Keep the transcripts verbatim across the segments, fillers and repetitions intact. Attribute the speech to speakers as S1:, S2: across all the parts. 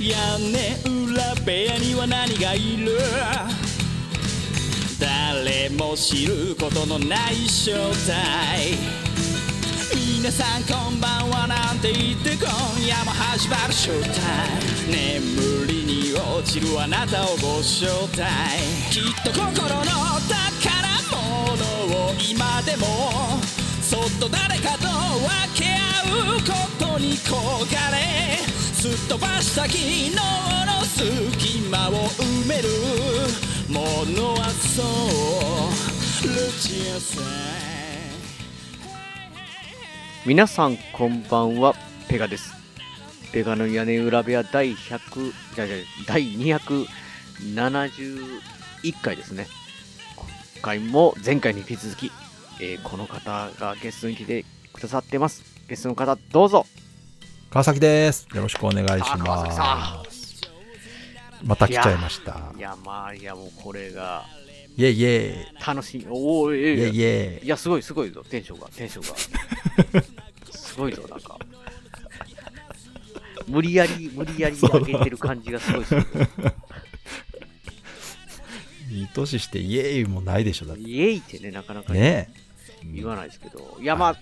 S1: 屋根裏部屋には何がいる？誰も知ることのない正体。皆さんこんばんはなんて言って今夜も始まるショータイム。眠りに落ちるあなたをご招待。きっと心の宝物を今でもそっと誰かと分け合うことに焦がれ、すっ飛ばした昨日の隙間を埋めるものはそうルチアさん。
S2: 皆さんこんばんは、ペガです。ペガの屋根裏部屋第ひゃくじゃじゃ第にひゃくななじゅういっかいですね。今回も前回に引き続き、えー、この方がゲストに来てくださってます。ゲストの方どうぞ。
S3: 川崎です。よろしくお願いします。また来ちゃいました。
S2: いやまあいやもうこれが
S3: イェイイェイ
S2: 楽しい。おーいやいや
S3: イェイイェイ。
S2: いやすごいすごいぞ、テンションがテンションがすごいぞ。なんか無理やり無理やり上げてる感じがすごいですね。
S3: いい年してイエーイもないでしょ。だって
S2: イエイってねなかなか
S3: ね
S2: 言わないですけど、いやまあ、はい、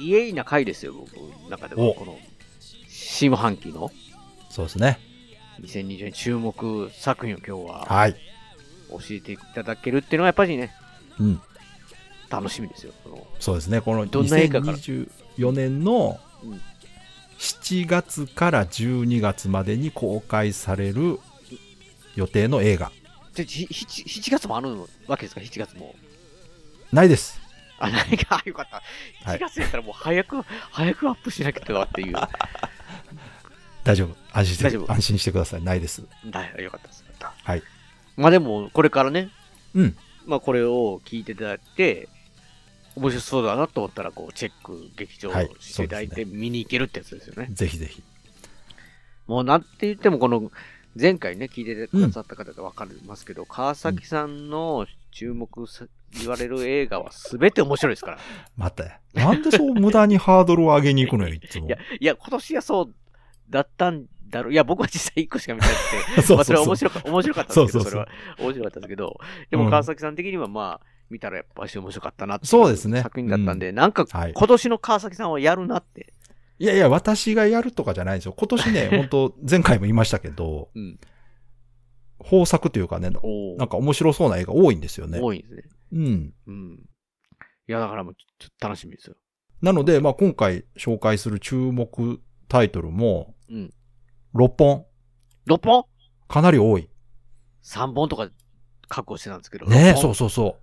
S2: イエイな回ですよ僕の中では。この下半期の
S3: そうですね
S2: にせんにじゅうねん注目作品を今日は
S3: はい
S2: 教えていただけるっていうのはやっぱりね、
S3: うん、
S2: 楽しみですよ。その
S3: そうですね。この
S2: どんな映画から
S3: にせんにじゅうよねんのしちがつからじゅうにがつまでに公開される予定の映画。
S2: しちがつもあるわけですか？ しち 月も
S3: ないです。
S2: あ、ないか。よかった。しちがつやったらもう早く、はい、早くアップしなきゃとっていう。
S3: 大丈夫。安心して
S2: 大丈夫。
S3: 安心してください。ないです。
S2: だよかったです。よかった。
S3: はい。
S2: まあでもこれからね、
S3: うん。
S2: まあこれを聞いていただいて面白そうだなと思ったらこうチェック劇場していただいて見に行けるってやつですよね。
S3: ぜひぜひ。
S2: もうなんて言ってもこの前回ね聞いてくださった方で分かりますけど、うん、川崎さんの注目さ言われる映画は全て面白いですから。
S3: 待って、なんでそう無駄にハードルを上げに行くのよいつも。
S2: いやいや今年はそうだったんだろう。いや僕は実際いっこしか見てなくて、そうそうそう、まあ、それは面白か面白かったんですけど、そうそうそう、それは面白かったんですけど、でも川崎さん的にはまあ見たらやっぱし面白かったなっていう作品だったんで、
S3: うん、
S2: なんか今年の川崎さんはやるなって。はい、
S3: いやいや私がやるとかじゃないんですよ。今年ね本当前回も言いましたけど、うん、豊作というかね、なんか面白そうな映画多いんですよね。
S2: 多いんですね。
S3: うん。
S2: うん。いやだからもうちょっと楽しみですよ。
S3: なのでまあ今回紹介する注目タイトルも、うん、ろっぽん。
S2: ろっぽん？
S3: かなり多い。
S2: さんぼんとか確保してたんですけど。
S3: ねえ、そうそうそう。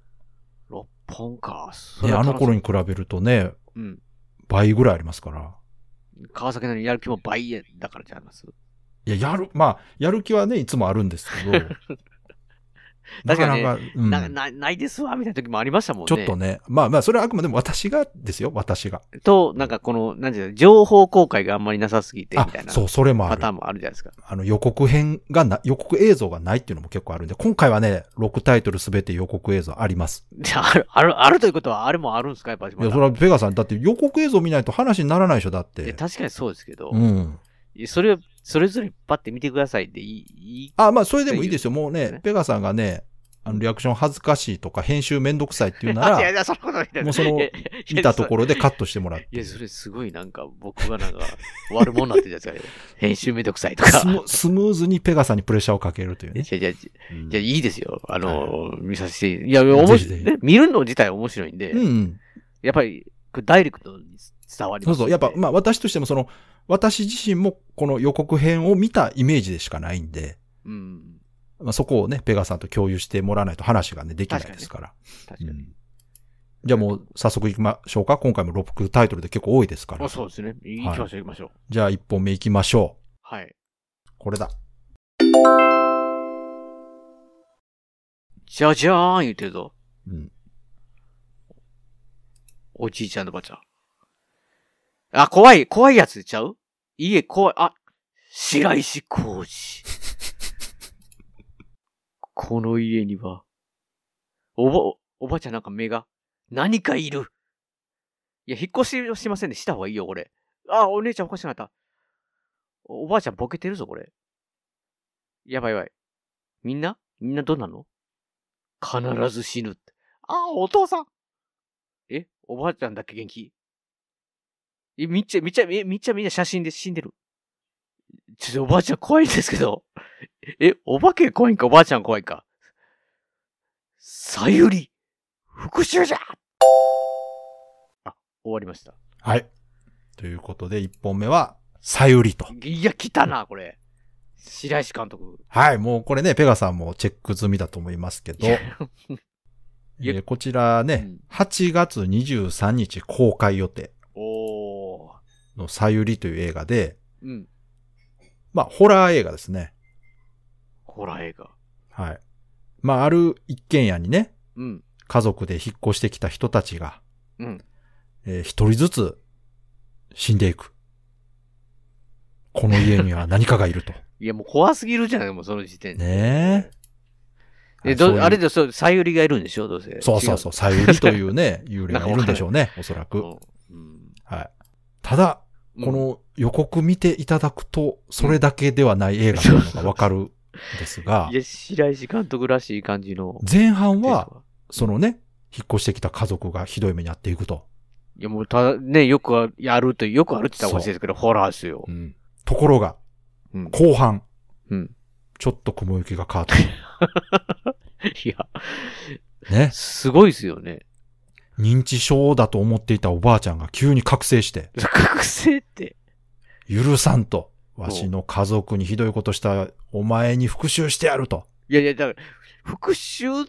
S2: ろっぽんか。
S3: ね、あの頃に比べるとね、うん、倍ぐらいありますから。
S2: 川崎のやる気も倍だからちゃいます。
S3: いや、やる、まあ、やる気はね、いつもあるんですけど。
S2: 確かに、ね、なかなか、うん、な, な, ないですわみたいな時もありましたもんね。
S3: ちょっとね。まあまあ、それはあくまでも私がですよ、私が。
S2: と、なんかこの、なんていうの、情報公開があんまりなさすぎてみたいな。
S3: そう、それもある。
S2: パターンもあるじゃないですか。
S3: あの、予告編がな、予告映像がないっていうのも結構あるんで、今回はね、ろくタイトルすべて予告映像あります。
S2: じゃあ、ある、ある、あるということは、あれもあるんですかやっぱり。
S3: いや、それはペガさん、だって予告映像見ないと話にならないでしょ、だって。いや、
S2: 確かにそうですけど。
S3: うん。
S2: それを、それぞれパッて見てくださいでいい。
S3: あ、まあ、それでもいいですよ。もうね、ねペガさんがね、あのリアクション恥ずかしいとか編集めんどくさいっていうなら、
S2: いやいやそのこと言
S3: もうその見たところでカットしてもらって。
S2: いや、それすごいなんか僕がなんか悪者になってるやつがね、編集めんどくさいとか
S3: スム。スムーズにペガさんにプレッシャーをかけるというね。
S2: いやいや、じゃあいいですよ。あの、見させて、いや、面白い、ね。見るの自体面白いんで、うんうん、やっぱりダイレクトに伝わります、ね。
S3: そうそう。やっぱ、まあ私としてもその、私自身もこの予告編を見たイメージでしかないんで、うん、まあ、そこをね、ペガさんと共有してもらわないと話がね、できないですから。
S2: 確かに。うん、
S3: じゃあもう、早速行きましょうか。今回もろくタイトルで結構多いですから。
S2: そうですね。行きましょう、行きましょう。
S3: じゃあいっぽんめ行きましょう。
S2: はい。
S3: これだ。
S2: じゃじゃーん言ってるぞ。
S3: うん。
S2: おじいちゃんのばちゃん。あ、怖い、怖いやつちゃう？いいえ、怖い。あ、白石浩二。この家には、おば、おばちゃんなんか目が、何かいる。いや、引っ越しをしませんね。した方がいいよ、俺。あ、お姉ちゃんおかしくなった。おばあちゃんボケてるぞ、これ。 やばいやばい。みんなみんなどうなの？必ず死ぬって。ああ、お父さん。え、おばあちゃんだけ元気？え、みっちゃ、みっちゃ、え、みっちゃみんな写真で死んでる。ちょっとおばあちゃん怖いんですけど。え、お化け怖いんかおばあちゃん怖いんか。さゆり、復讐じゃ！あ、終わりました。
S3: はい。ということで、いっぽんめは、さゆりと。
S2: いや、来たな、これ。白石監督。
S3: はい、もうこれね、ペガさんもチェック済みだと思いますけど、えー、こちらね、うん、はちがつにじゅうさんにち公開予定のさゆりという映画で、うん、まあ、ホラー映画ですね。
S2: ホラー映画。
S3: はい。まあ、ある一軒家にね、
S2: うん、
S3: 家族で引っ越してきた人たちが、
S2: うん、
S3: えー、一人ずつ死んでいく。この家には何かがいると。
S2: いや、もう怖すぎるじゃない、もうその時点で。
S3: ね
S2: え。え、ど、ういうあれで、そう、さゆりがいるんでしょどうせ。
S3: そうそうそう、さゆりというね、幽霊がいるんでしょうね、おそらく、うん。はい。ただ、この予告見ていただくと、それだけではない映画なのがわかるんですが。
S2: うん、いや、白石監督らしい感じの。
S3: 前半は、そのね、引っ越してきた家族がひどい目に遭っていくと。
S2: いや、もうただ、ね、よくやると、よくあるって言ったらおかしいですけど、ホラーですよ。
S3: うん。ところが、うん、後半、
S2: うん、
S3: ちょっと雲行きが変わった。
S2: いや、
S3: ね。
S2: すごいですよね。
S3: 認知症だと思っていたおばあちゃんが急に覚醒して。
S2: 覚醒って。
S3: 許さんと。わしの家族にひどいことしたお前に復讐してやると。
S2: いやいや、だから、復讐って、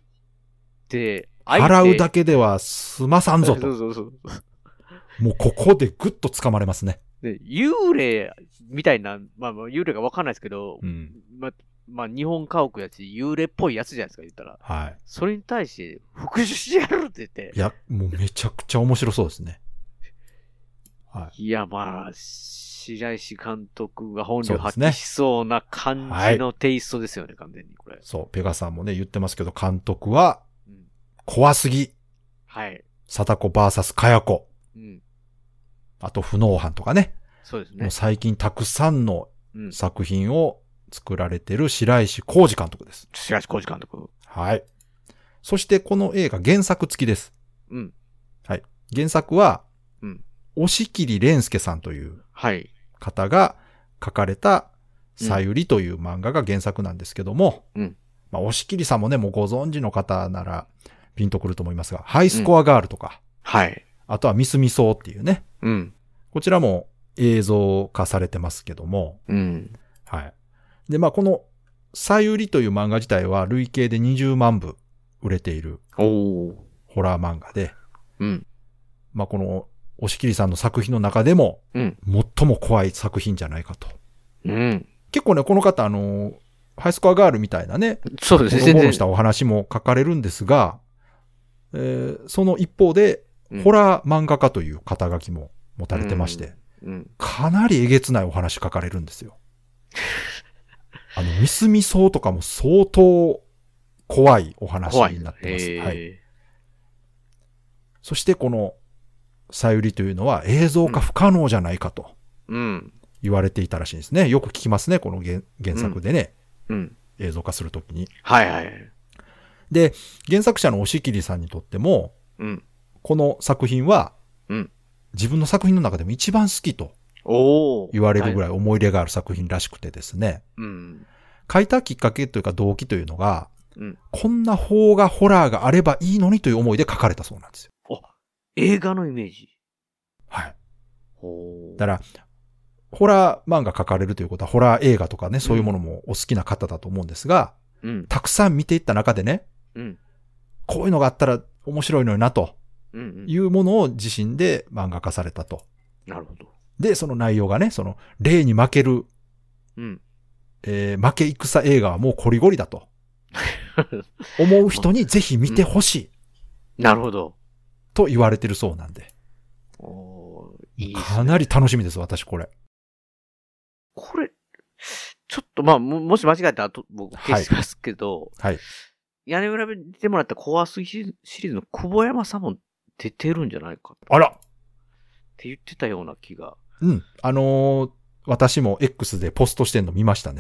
S3: 払うだけでは済まさんぞと。
S2: そうそうそう。
S3: もうここでぐっと掴まれますね。
S2: で幽霊みたいな、まあ、まあ幽霊がわかんないですけど、
S3: うん、
S2: まあ、まあ、日本家屋やし、幽霊っぽいやつじゃないですか、言ったら。
S3: はい。
S2: それに対して、復讐してやるって言って。
S3: いや、もうめちゃくちゃ面白そうですね。
S2: はい。いや、まあ、白石監督が本領発揮しそうな感じのテイストですよね、はい、完全にこれ。
S3: そう、ペガさんもね、言ってますけど、監督は、怖すぎ。
S2: はい。
S3: 貞子 ブイエス かや子。
S2: うん。
S3: あと、不能犯とかね。
S2: そうですね。
S3: もう最近たくさんの作品を作られてる白石浩二監督です。
S2: 白石浩二監督。
S3: はい。そしてこの映画原作付きです。
S2: うん。
S3: はい。原作は、
S2: うん。
S3: 押切蓮介さんという
S2: はい。
S3: 方が書かれたさゆりという漫画が原作なんですけども、
S2: うん。
S3: まあ、押切さんもね、もうご存知の方ならピンとくると思いますが、ハイスコアガールとか、
S2: うん、はい。
S3: あとはミスミソーっていうね、
S2: うん。
S3: こちらも映像化されてますけども、
S2: うん。
S3: はい。で、まあ、このさゆりという漫画自体は累計でにじゅうまんぶ売れているホラー漫画で、
S2: うん。
S3: まあ、この押切さんの作品の中でも、
S2: うん、
S3: 最も怖い作品じゃないかと。
S2: うん。
S3: 結構ね、この方、あの、ハイスコアガールみたいなね、
S2: そうですね。
S3: ほのぼのしたお話も書かれるんですが、えー、その一方で、うん、ホラー漫画家という肩書きも持たれてまして、
S2: うんうん、
S3: かなりえげつないお話書かれるんですよ。あの、ミスミソーとかも相当怖いお話になってます。はい。そしてこの、さゆりというのは映像化不可能じゃないかと言われていたらしいんですね。よく聞きますね、この 原, 原作でね、
S2: うんうん。
S3: 映像化するときに。
S2: はいはい。
S3: で、原作者の押切さんにとっても、
S2: うん、
S3: この作品は、
S2: うん、
S3: 自分の作品の中でも一番好きと言われるぐらい思い入れがある作品らしくてですね。
S2: うん、
S3: 書いたきっかけというか動機というのが、
S2: うん、
S3: こんな邦画ホラーがあればいいのにという思いで書かれたそうなんですよ。
S2: 映画のイメージ。
S3: はい。
S2: ほ
S3: だから、ホラー漫画書かれるということは、ホラー映画とかね、そういうものもお好きな方だと思うんですが、
S2: うん、
S3: たくさん見ていった中でね、
S2: うん、
S3: こういうのがあったら面白いのになと、
S2: うんうん、
S3: いうものを自身で漫画化されたと。
S2: なるほど。
S3: で、その内容がね、その、霊に負ける、
S2: うん
S3: えー、負け戦映画はもうコリゴリだと。思う人にぜひ見てほしい、
S2: うん。なるほど。
S3: と言われてるそうなんで。
S2: おいいですね、
S3: かなり楽しみです、私これ。
S2: これ、ちょっとまあ、も, もし間違えたら僕消しますけど、
S3: はい。はい、
S2: 屋根裏で出てもらった怖すぎシリーズの久保山さんも出てるんじゃないか。
S3: あら
S2: って言ってたような気が。
S3: うん。あのー、私も X でポストしてんの見ましたね。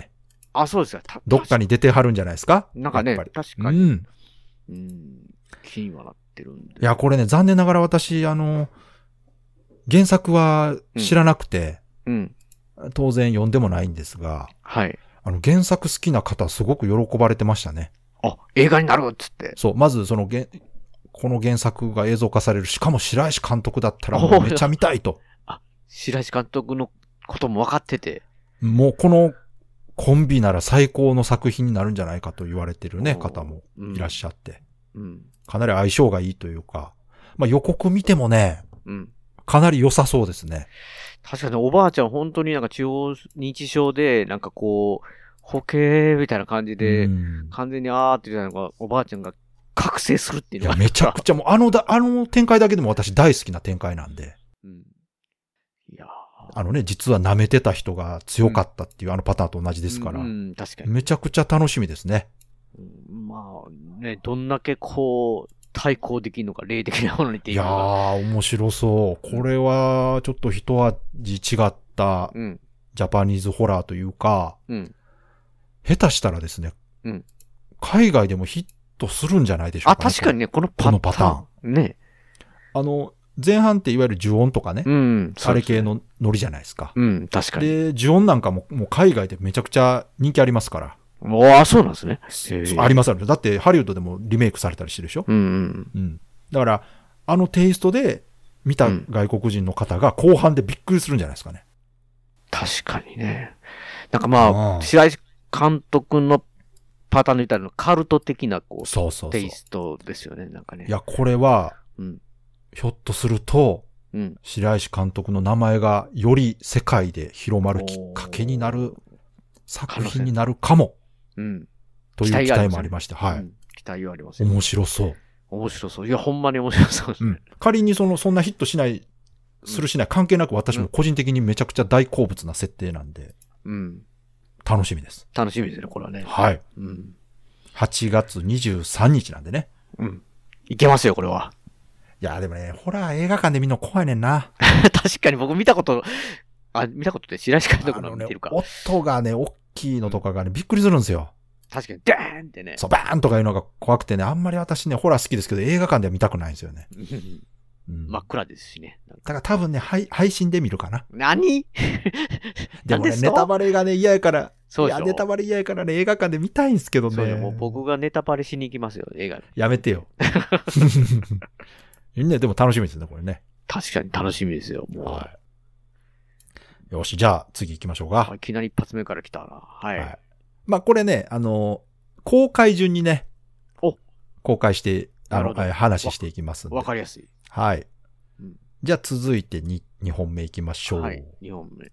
S2: あ、そうですよ。た
S3: どっかに出てはるんじゃないですか。
S2: なんかね、
S3: やっぱり
S2: 確かに。
S3: うん。
S2: うん。気にはなってるんで。
S3: いや、これね、残念ながら私、あの、原作は知らなくて、
S2: うんうん、
S3: 当然読んでもないんですが、
S2: はい。
S3: あの、原作好きな方すごく喜ばれてましたね。
S2: あ、映画になるっつって。
S3: そう、まずその原、この原作が映像化される、しかも白石監督だったらもうめっちゃ見たいと。
S2: あ、白石監督のことも分かってて。
S3: もうこのコンビなら最高の作品になるんじゃないかと言われてるね、方もいらっしゃって、うんうん。かなり相性がいいというか、まあ予告見てもね、うん、かなり良さそうですね。
S2: 確かにおばあちゃん本当になんか中央認知症で、なんかこう、保険みたいな感じで、うん、完全にあーって言ったのが、おばあちゃんが覚醒するっていうのが。
S3: めちゃくちゃもう、あのだ、あの展開だけでも私大好きな展開なんで。うん、いやあのね、実は舐めてた人が強かったっていう、うん、あのパターンと同じですから。うん、確かに。めちゃくちゃ楽しみですね。
S2: うん、まあね、どんだけこう、対抗できるのか、霊的なものにっていうのが。
S3: いやー、面白そう。これは、ちょっと一味違った、ジャパニーズホラーというか、うん、下手したらですね、うん、海外でもヒットするんじゃないでしょうか、ね。
S2: あ、確かにね、このパターン。このパターン。ね。
S3: あの、前半っていわゆる呪音とかね、うん、あれ系のノリじゃないですか。
S2: うん、確かに。
S3: で、呪音なんかも、もう海外でめちゃくちゃ人気ありますから。
S2: ああ、そうなんですね。
S3: ありますある。だってハリウッドでもリメイクされたりしてるでしょ。うん、うん、うん。だから、あのテイストで見た外国人の方が後半でびっくりするんじゃないですかね。
S2: 確かにね。なんかまあ、白石監督のパターンで言ったらカルト的なこう、そうそうそうテイストですよね。なんかね。
S3: いや、これは、うん、ひょっとすると、うん、白石監督の名前がより世界で広まるきっかけになる作品になるかも。うん。という期待もありまして、はい、うん。
S2: 期待はあります、ね。
S3: 面白そう。
S2: 面白そう。いや、ほんまに面白そうですね。うん。
S3: 仮にその、そんなヒットしない、するしない関係なく私も個人的にめちゃくちゃ大好物な設定なんで。うん。楽しみです。
S2: 楽しみですね、これはね。
S3: はい。うん。はちがつにじゅうさんにちなんでね。
S2: うん。いけますよ、これは。
S3: いや、でもね、ホラー映画館で見るの怖いねんな。
S2: 確かに僕見たこと、あ、見たことって白石監督の見てるか。
S3: ね、音がね、大きいのとかがね、びっくりするんですよ。
S2: 確かに、ダーンってね。
S3: そう、バーンとかいうのが怖くてね、あんまり私ね、ホラー好きですけど、映画館では見たくないんですよね。
S2: うん、真っ暗ですしね。
S3: だから多分ね、配配信で見るかな。
S2: 何
S3: でもね、ネタバレがね、嫌やから、そういや、ネタバレ嫌やからね、映画館で見たいんですけどね。そう
S2: もう僕がネタバレしに行きますよ、映画で。
S3: やめてよ。みんなでも楽しみですね、これね。
S2: 確かに楽しみですよ、もう。はい、
S3: よし、じゃあ次行きましょうか。
S2: いきなり一発目から来たな。はい。はい、
S3: まあこれね、あの、公開順にね、お公開して、あの、話していきますんで。
S2: わかりやすい。
S3: はい。うん、じゃあ続いてに、にほんめいきましょう。はい、
S2: にほんめ。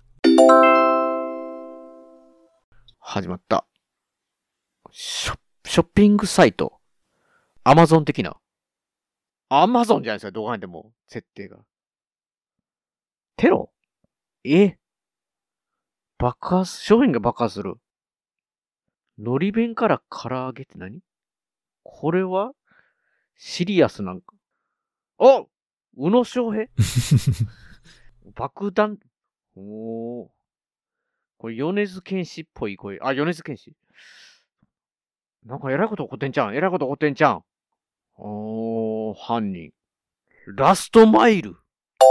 S2: 始まった。ショ、ショッピングサイト。アマゾン的な。アマゾンじゃないですか、どう考えても、設定が。テロ？え？爆発、商品が爆発する。のり弁から唐揚げって何？これはシリアスなんか。あ！宇野昌平爆弾。おー。これ、米津玄師っぽい声。あ、米津玄師。なんか、えらいこと起こってんじゃん。えらいこと起こってんじゃん。おー、犯人。ラストマイル。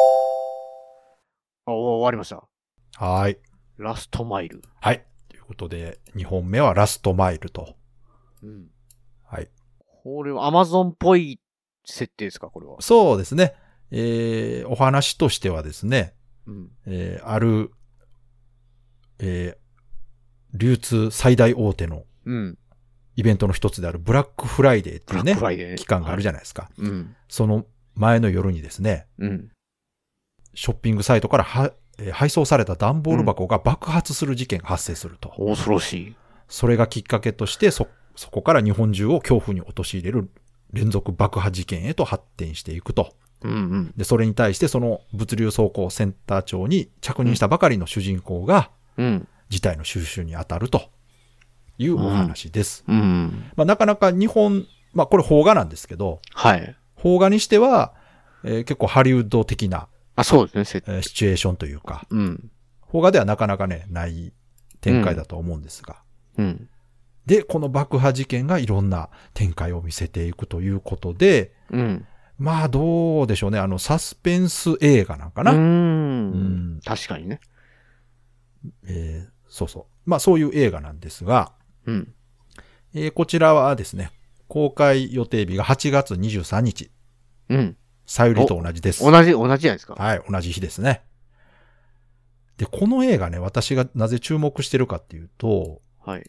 S2: あ、終わりました。
S3: はい。
S2: ラストマイル。
S3: はい。ということで、にほんめはラストマイルと。うん。はい。
S2: これは Amazon っぽい設定ですか、これは。
S3: そうですね。えー、お話としてはですね、うん、えー、ある、えー、流通最大大手のイベントの一つであるブラックフライデーっていうね、ね期間があるじゃないですか、はいうん。その前の夜にですね、うん、ショッピングサイトからは、えー、配送された段ボール箱が爆発する事件が発生すると。
S2: うん、恐ろしい。
S3: それがきっかけとして、そ、そこから日本中を恐怖に陥れる連続爆破事件へと発展していくと。うんうん、でそれに対してその物流倉庫センター長に着任したばかりの主人公が、うん、事態の収拾に当たるというお話です。うんうんまあ、なかなか日本、まあこれ邦画なんですけど、はい、邦画にしては、えー、結構ハリウッド的な
S2: あそうですね、
S3: えー、シチュエーションというか、うん、邦画ではなかなかねない展開だと思うんですが、
S2: うん。
S3: で、この爆破事件がいろんな展開を見せていくということで、
S2: うん。
S3: まあどうでしょうね。あの、サスペンス映画なんかな。
S2: うー。
S3: うんん
S2: 確かにね。
S3: えーそうそう。まあそういう映画なんですが、
S2: うん。
S3: えーこちらはですね、公開予定日がはちがつにじゅうさんにち。
S2: うん。
S3: さゆりと同じです。
S2: 同じ、同じじゃないですか。
S3: はい、同じ日ですね。で、この映画ね、私がなぜ注目してるかっていうと、
S2: はい。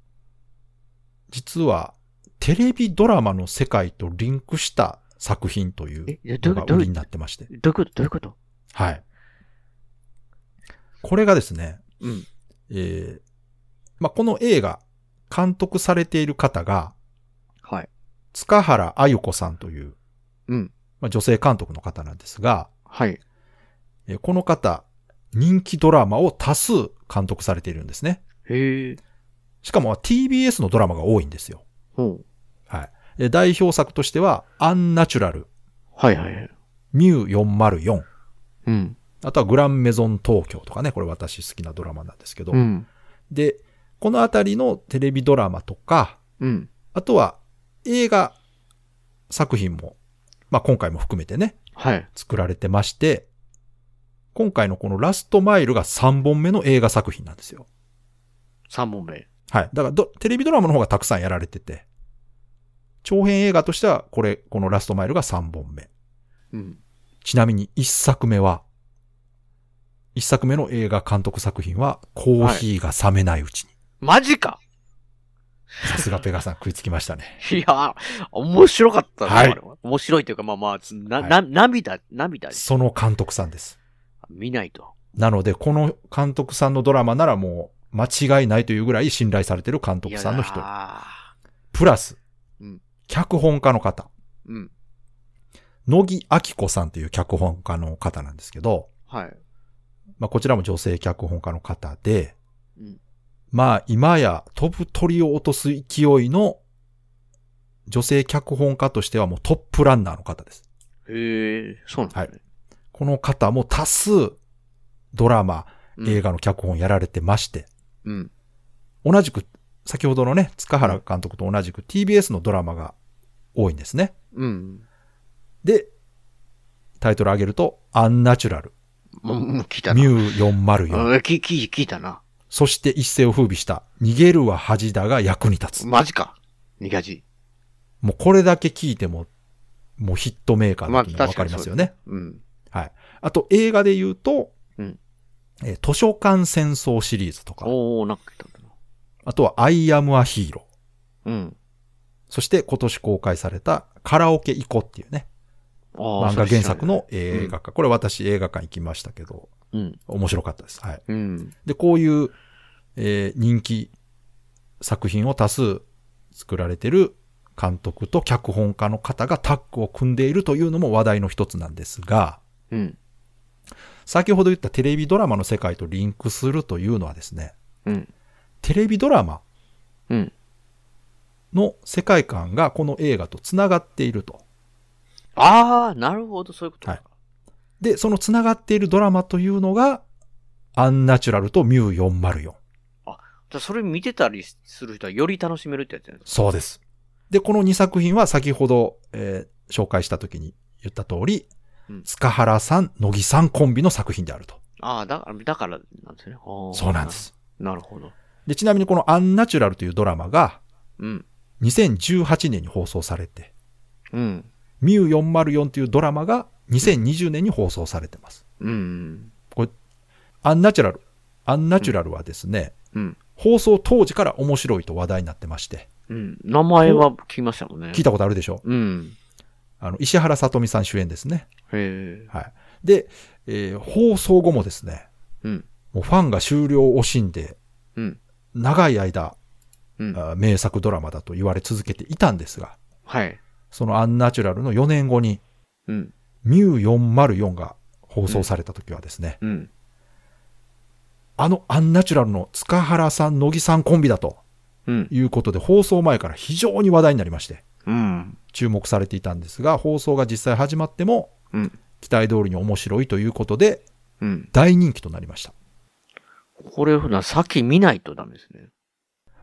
S3: 実はテレビドラマの世界とリンクした作品という
S2: え、どういうこと
S3: のが売りになってまして。
S2: どういうことどういうこと
S3: はい。これがですね、
S2: うん。
S3: えーまあ、この映画、監督されている方が、
S2: はい。
S3: 塚原あゆ子さんという、
S2: うん。
S3: まあ、女性監督の方なんですが、
S2: はい。
S3: えーこの方、人気ドラマを多数監督されているんですね。
S2: へえ。
S3: しかも ティービーエス のドラマが多いんですよ。
S2: ほう。
S3: はい。で代表作としては、アンナチュラル、
S2: はいはいはい。
S3: ミューよんまるよん、
S2: うん。
S3: あとはグランメゾン東京とかね、これ私好きなドラマなんですけど、
S2: うん。
S3: で、このあたりのテレビドラマとか、
S2: うん。
S3: あとは映画作品も、まあ今回も含めてね、
S2: はい。
S3: 作られてまして、今回のこのラストマイルがさんぼんめの映画作品なんですよ。
S2: 三問目。
S3: はい。だからどテレビドラマの方がたくさんやられてて、長編映画としてはこれ、このラストマイルがさんぼんめ。
S2: うん。
S3: ちなみにいっさくめは、いっさくめの映画監督作品は、コーヒーが冷めないうちに。
S2: マジか
S3: さすがペガさん食いつきましたね。
S2: いや、面白かったね。
S3: はい
S2: あれは面白いというか、まあまあ、な、
S3: はい
S2: な、涙、涙です。
S3: その監督さんです。
S2: 見ないと。
S3: なので、この監督さんのドラマならもう間違いないというぐらい信頼されている監督さんの一人。
S2: いや
S3: プラス、
S2: うん
S3: 脚本家の方。
S2: ーうん。
S3: 野木明子さんという脚本家の方なんですけど、
S2: はい。
S3: まあこちらも女性脚本家の方で、
S2: うん。
S3: まあ今や飛ぶ鳥を落とす勢いの女性脚本家としてはもうトップランナーの方です。
S2: へえ、そうなんですね。
S3: この方も多数ドラマ、
S2: うん
S3: 映画の脚本やられてまして、
S2: うん。
S3: 同じく先ほどのね、塚原監督と同じく ティービーエス のドラマが多いんですね。
S2: うん。
S3: で、タイトル上げると、アンナチュラル、
S2: もう、もう聞いたな。
S3: ミューよんまるよん、
S2: うん聞聞聞いたな。
S3: そして一世を風靡した、逃げるは恥だが役に立つ。
S2: マジか。逃がじ。
S3: もうこれだけ聞いても、もうヒットメーカーだというのがわかりますよね。
S2: うん。
S3: はい。あと映画で言うと、
S2: うん
S3: えー図書館戦争シリーズとか、
S2: おー、なんか聞いたんだな。
S3: あとは I am a hero。
S2: うん。
S3: そして今年公開されたカラオケ行こっていうね、
S2: あー
S3: 漫画原作の
S2: それ知らない
S3: 映画化。これ私映画館行きましたけど、
S2: うん。
S3: 面白かったです。はい。
S2: うん。
S3: で、こういう、えー人気作品を多数作られてる監督と脚本家の方がタッグを組んでいるというのも話題の一つなんですが、
S2: うん。
S3: 先ほど言ったテレビドラマの世界とリンクするというのはですね、
S2: うん。
S3: テレビドラマ
S2: うん。
S3: の世界観がこの映画と繋がっていると。
S2: あー、なるほど、そういうことか。
S3: はいで、その繋がっているドラマというのが、アンナチュラルとミューよんまるよん。
S2: じゃあそれ見てたりする人はより楽しめるってやつじゃないですか。
S3: そうです。で、このにさく品は先ほど、えー紹介した時に言った通り、
S2: うん
S3: 塚原さん、乃木さんコンビの作品であると。
S2: ああ、だから、だからなんですね。おー
S3: そうなんで。す。
S2: なるほど。
S3: で、ちなみにこのアンナチュラルというドラマが
S2: うん。
S3: にせんじゅうはちねんに放送されて、
S2: うん。
S3: ミューよんまるよんというドラマがにせんにじゅうねんに放送されてます。
S2: うん。
S3: アンナチュラル。アンナチュラルはですね、
S2: うん。
S3: 放送当時から面白いと話題になってまして、
S2: うん。名前は聞きましたもんね。
S3: 聞いたことあるでしょ？
S2: うん。
S3: あの、石原さとみさん主演ですね。
S2: へえ。
S3: はい。で、えー放送後もですね、
S2: うん。
S3: もうファンが終了を惜しんで、
S2: うん。
S3: 長い間、
S2: うん。
S3: あ名作ドラマだと言われ続けていたんですが、
S2: はい。
S3: そのアンナチュラルのよねんごに、
S2: うん。
S3: ミューよんまるよんが放送された時はですね、
S2: うん。
S3: あのアンナチュラルの塚原さん、乃木さんコンビだと
S2: うん。
S3: いうことで放送前から非常に話題になりまして、
S2: うん。
S3: 注目されていたんですが、放送が実際始まっても、
S2: うん。
S3: 期待通りに面白いということで、
S2: うん。
S3: 大人気となりました。
S2: これ、ふな、先見ないとダメですね。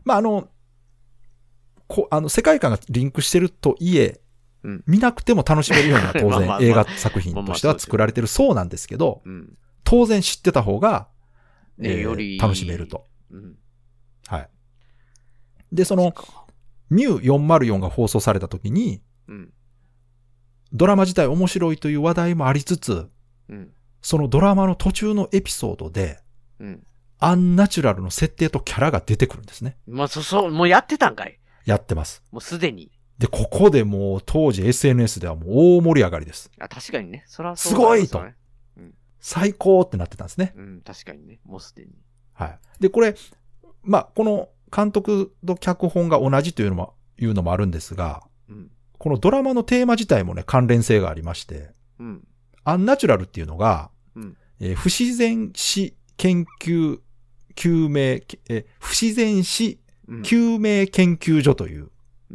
S3: まあ、あの、こあの世界観がリンクしてるといえ、うん、見なくても楽しめるような当然映画作品としては作られてるそうなんですけど、うん、当然知ってた方が、ねえー、より楽しめると、うん。はい。で、その、ミューよんまるよん が放送された時に、うん、ドラマ自体面白いという話題もありつつ、うん、そのドラマの途中のエピソードで、うん、アンナチュラルの設定とキャラが出てくるんですね。
S2: まあ、そ、そう、もうやってたんかい？
S3: やってます。
S2: もうすでに。
S3: で、ここでもう当時 エスエヌエス ではもう大盛り上がりです。
S2: あ、確かにね。そら
S3: そう、ね。すごいと、うん。最高ってなってたんですね。
S2: うん、確かにね。もうすでに。
S3: はい。で、これ、まあ、この監督と脚本が同じというのも、いうのもあるんですが、うん、このドラマのテーマ自体もね、関連性がありまして、うん、アンナチュラルっていうのが、うんえー、不自然死研究、救命、えー、不自然死救命研究所という、
S2: うん、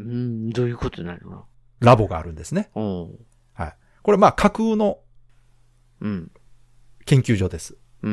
S2: どういうことなのかな？
S3: ラボがあるんですね。はい。これまあ架空の研究所です。うん、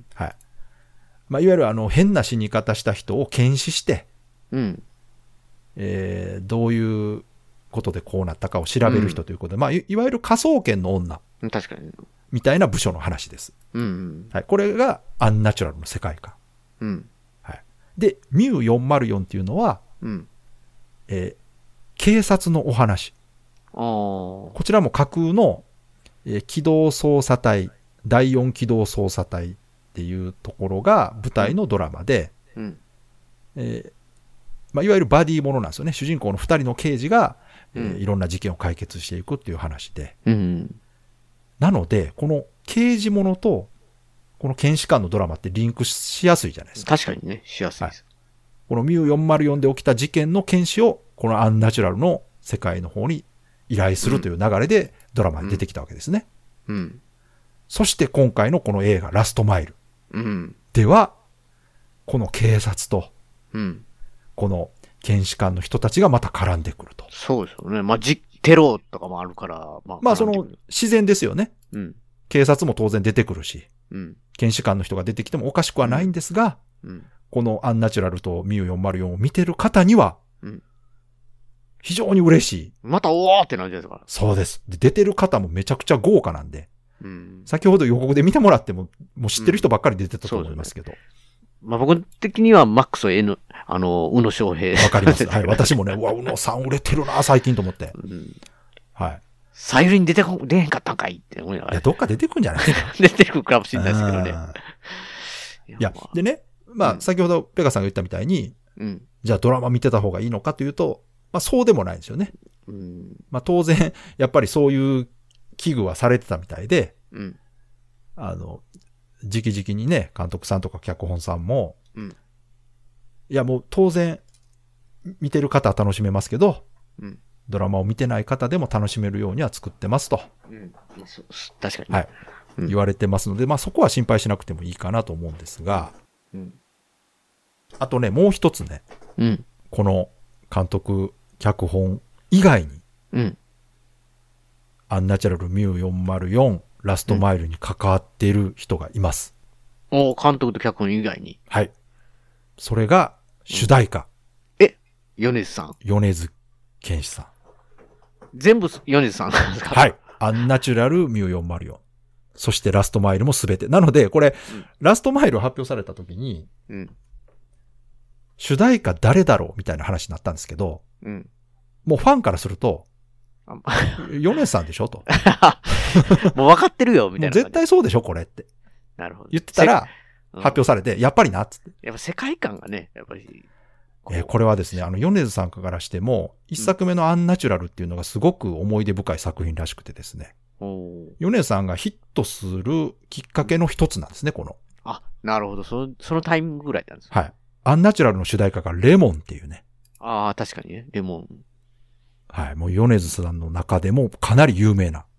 S3: はい。まあいわゆるあの変な死に方した人を検視して、うんえー、どういうことでこうなったかを調べる人ということで、うん、まあ い, いわゆる科捜研の女。
S2: 確かに。
S3: みたいな部署の話です。うんうん、はい。これがアンナチュラルの世界観。うん。はい。で、ミューよんまるよんっていうのは、うんえー、警察のお話。こちらも架空の、えー、機動捜査隊、だいよん機動捜査隊っていうところが舞台のドラマで、うんえーまあ、いわゆるバディものなんですよね。主人公のふたりの刑事が、うんえー、いろんな事件を解決していくっていう話で。うん、なので、この刑事ものと、この検視官のドラマってリンクしやすいじゃないですか。
S2: 確かにね、しやすいです。はい、
S3: このミューよんまるよんで起きた事件の検視を、このアンナチュラルの世界の方に依頼するという流れでドラマに出てきたわけですね。うん。うん、そして今回のこの映画、ラストマイル。うん、では、この警察と、うん、この検視官の人たちがまた絡んでくると。
S2: そうですよね。まあ、じテロとかもあるから、
S3: まあ、まあ、その、自然ですよね。うん。警察も当然出てくるし、うん、検視官の人が出てきてもおかしくはないんですが、うんうん、このアンナチュラルとミューよんまるよんを見てる方には、うん、非常に嬉しい。
S2: またおーってなるじゃないですか。
S3: そうです。で、出てる方もめちゃくちゃ豪華なんで、うん、先ほど予告で見てもらっても、もう知ってる人ばっかり出てたと思いますけど。うん
S2: まあ、僕的にはマックスは N、あの、宇野昌平。
S3: わかります。はい。私もね、うわ、宇野さん売れてるな、最近と思って。うん、はい。
S2: サイルに出てこ、出へんかったんかいって思いながら。
S3: いや、どっか出てくんじゃないですか。
S2: 出てくるかもしれないですけどね。
S3: いや、でね、まあ、先ほどペガさんが言ったみたいに、うん、じゃあドラマ見てた方がいいのかというと、まあ、そうでもないんですよね。うん、まあ、当然、やっぱりそういう危惧はされてたみたいで、うん、あの、直々にね、監督さんとか脚本さんも、うん、いやもう当然、見てる方は楽しめますけど、うん、ドラマを見てない方でも楽しめるようには作ってますと。うん、
S2: 確かに、
S3: はい、うん。言われてますので、まあそこは心配しなくてもいいかなと思うんですが、うん、あとね、もう一つね、うん、この監督、脚本以外に、うん、アンナチュラルミューよんまるよん、ラストマイルに関わっている人がいます。
S2: うん、お監督と脚本以外に。
S3: はい。それが主題歌。
S2: うん、え、米津さん。
S3: 米津玄師さん。
S2: 全部米津さんなんですか？
S3: はい。アンナチュラルミューよんまるよん。そしてラストマイルもすべて。なので、これ、うん、ラストマイルを発表されたときに、うん、主題歌誰だろうみたいな話になったんですけど、うん、もうファンからすると、米津さんでしょと。
S2: もう分かってるよ、みたいな。
S3: 絶対そうでしょ、これって。
S2: なるほど。
S3: 言ってたら、発表されて、うん、やっぱりな、つって。
S2: やっぱ世界観がね、やっぱり。
S3: えー、これはですね、あの、米津さんからしても、一作目のアンナチュラルっていうのがすごく思い出深い作品らしくてですね。うん、米津さんがヒットするきっかけの一つなんですね、この。
S2: あ、なるほど。その、そのタイミングぐらいなんですね。
S3: はい。アンナチュラルの主題歌がレモンっていうね。
S2: ああ、確かにね、レモン。
S3: はい。もう米津さんの中でもかなり有名な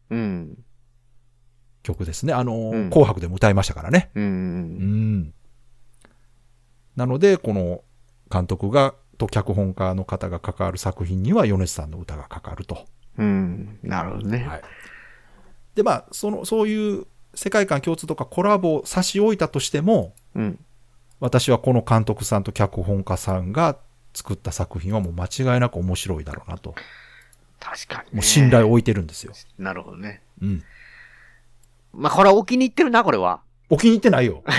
S3: 曲ですね。あの、うん、紅白でも歌いましたからね。うん。うん。なので、この監督が、と脚本家の方が関わる作品には米津さんの歌がかかると。
S2: うん。なるほどね。はい。
S3: で、まあ、その、そういう世界観共通とかコラボを差し置いたとしても、うん。私はこの監督さんと脚本家さんが作った作品はもう間違いなく面白いだろうなと。
S2: 確かに、ね。
S3: もう信頼を置いてるんですよ。
S2: なるほどね。
S3: うん。
S2: まあ、これはお気に入ってるな、これは。
S3: お気に入ってないよ。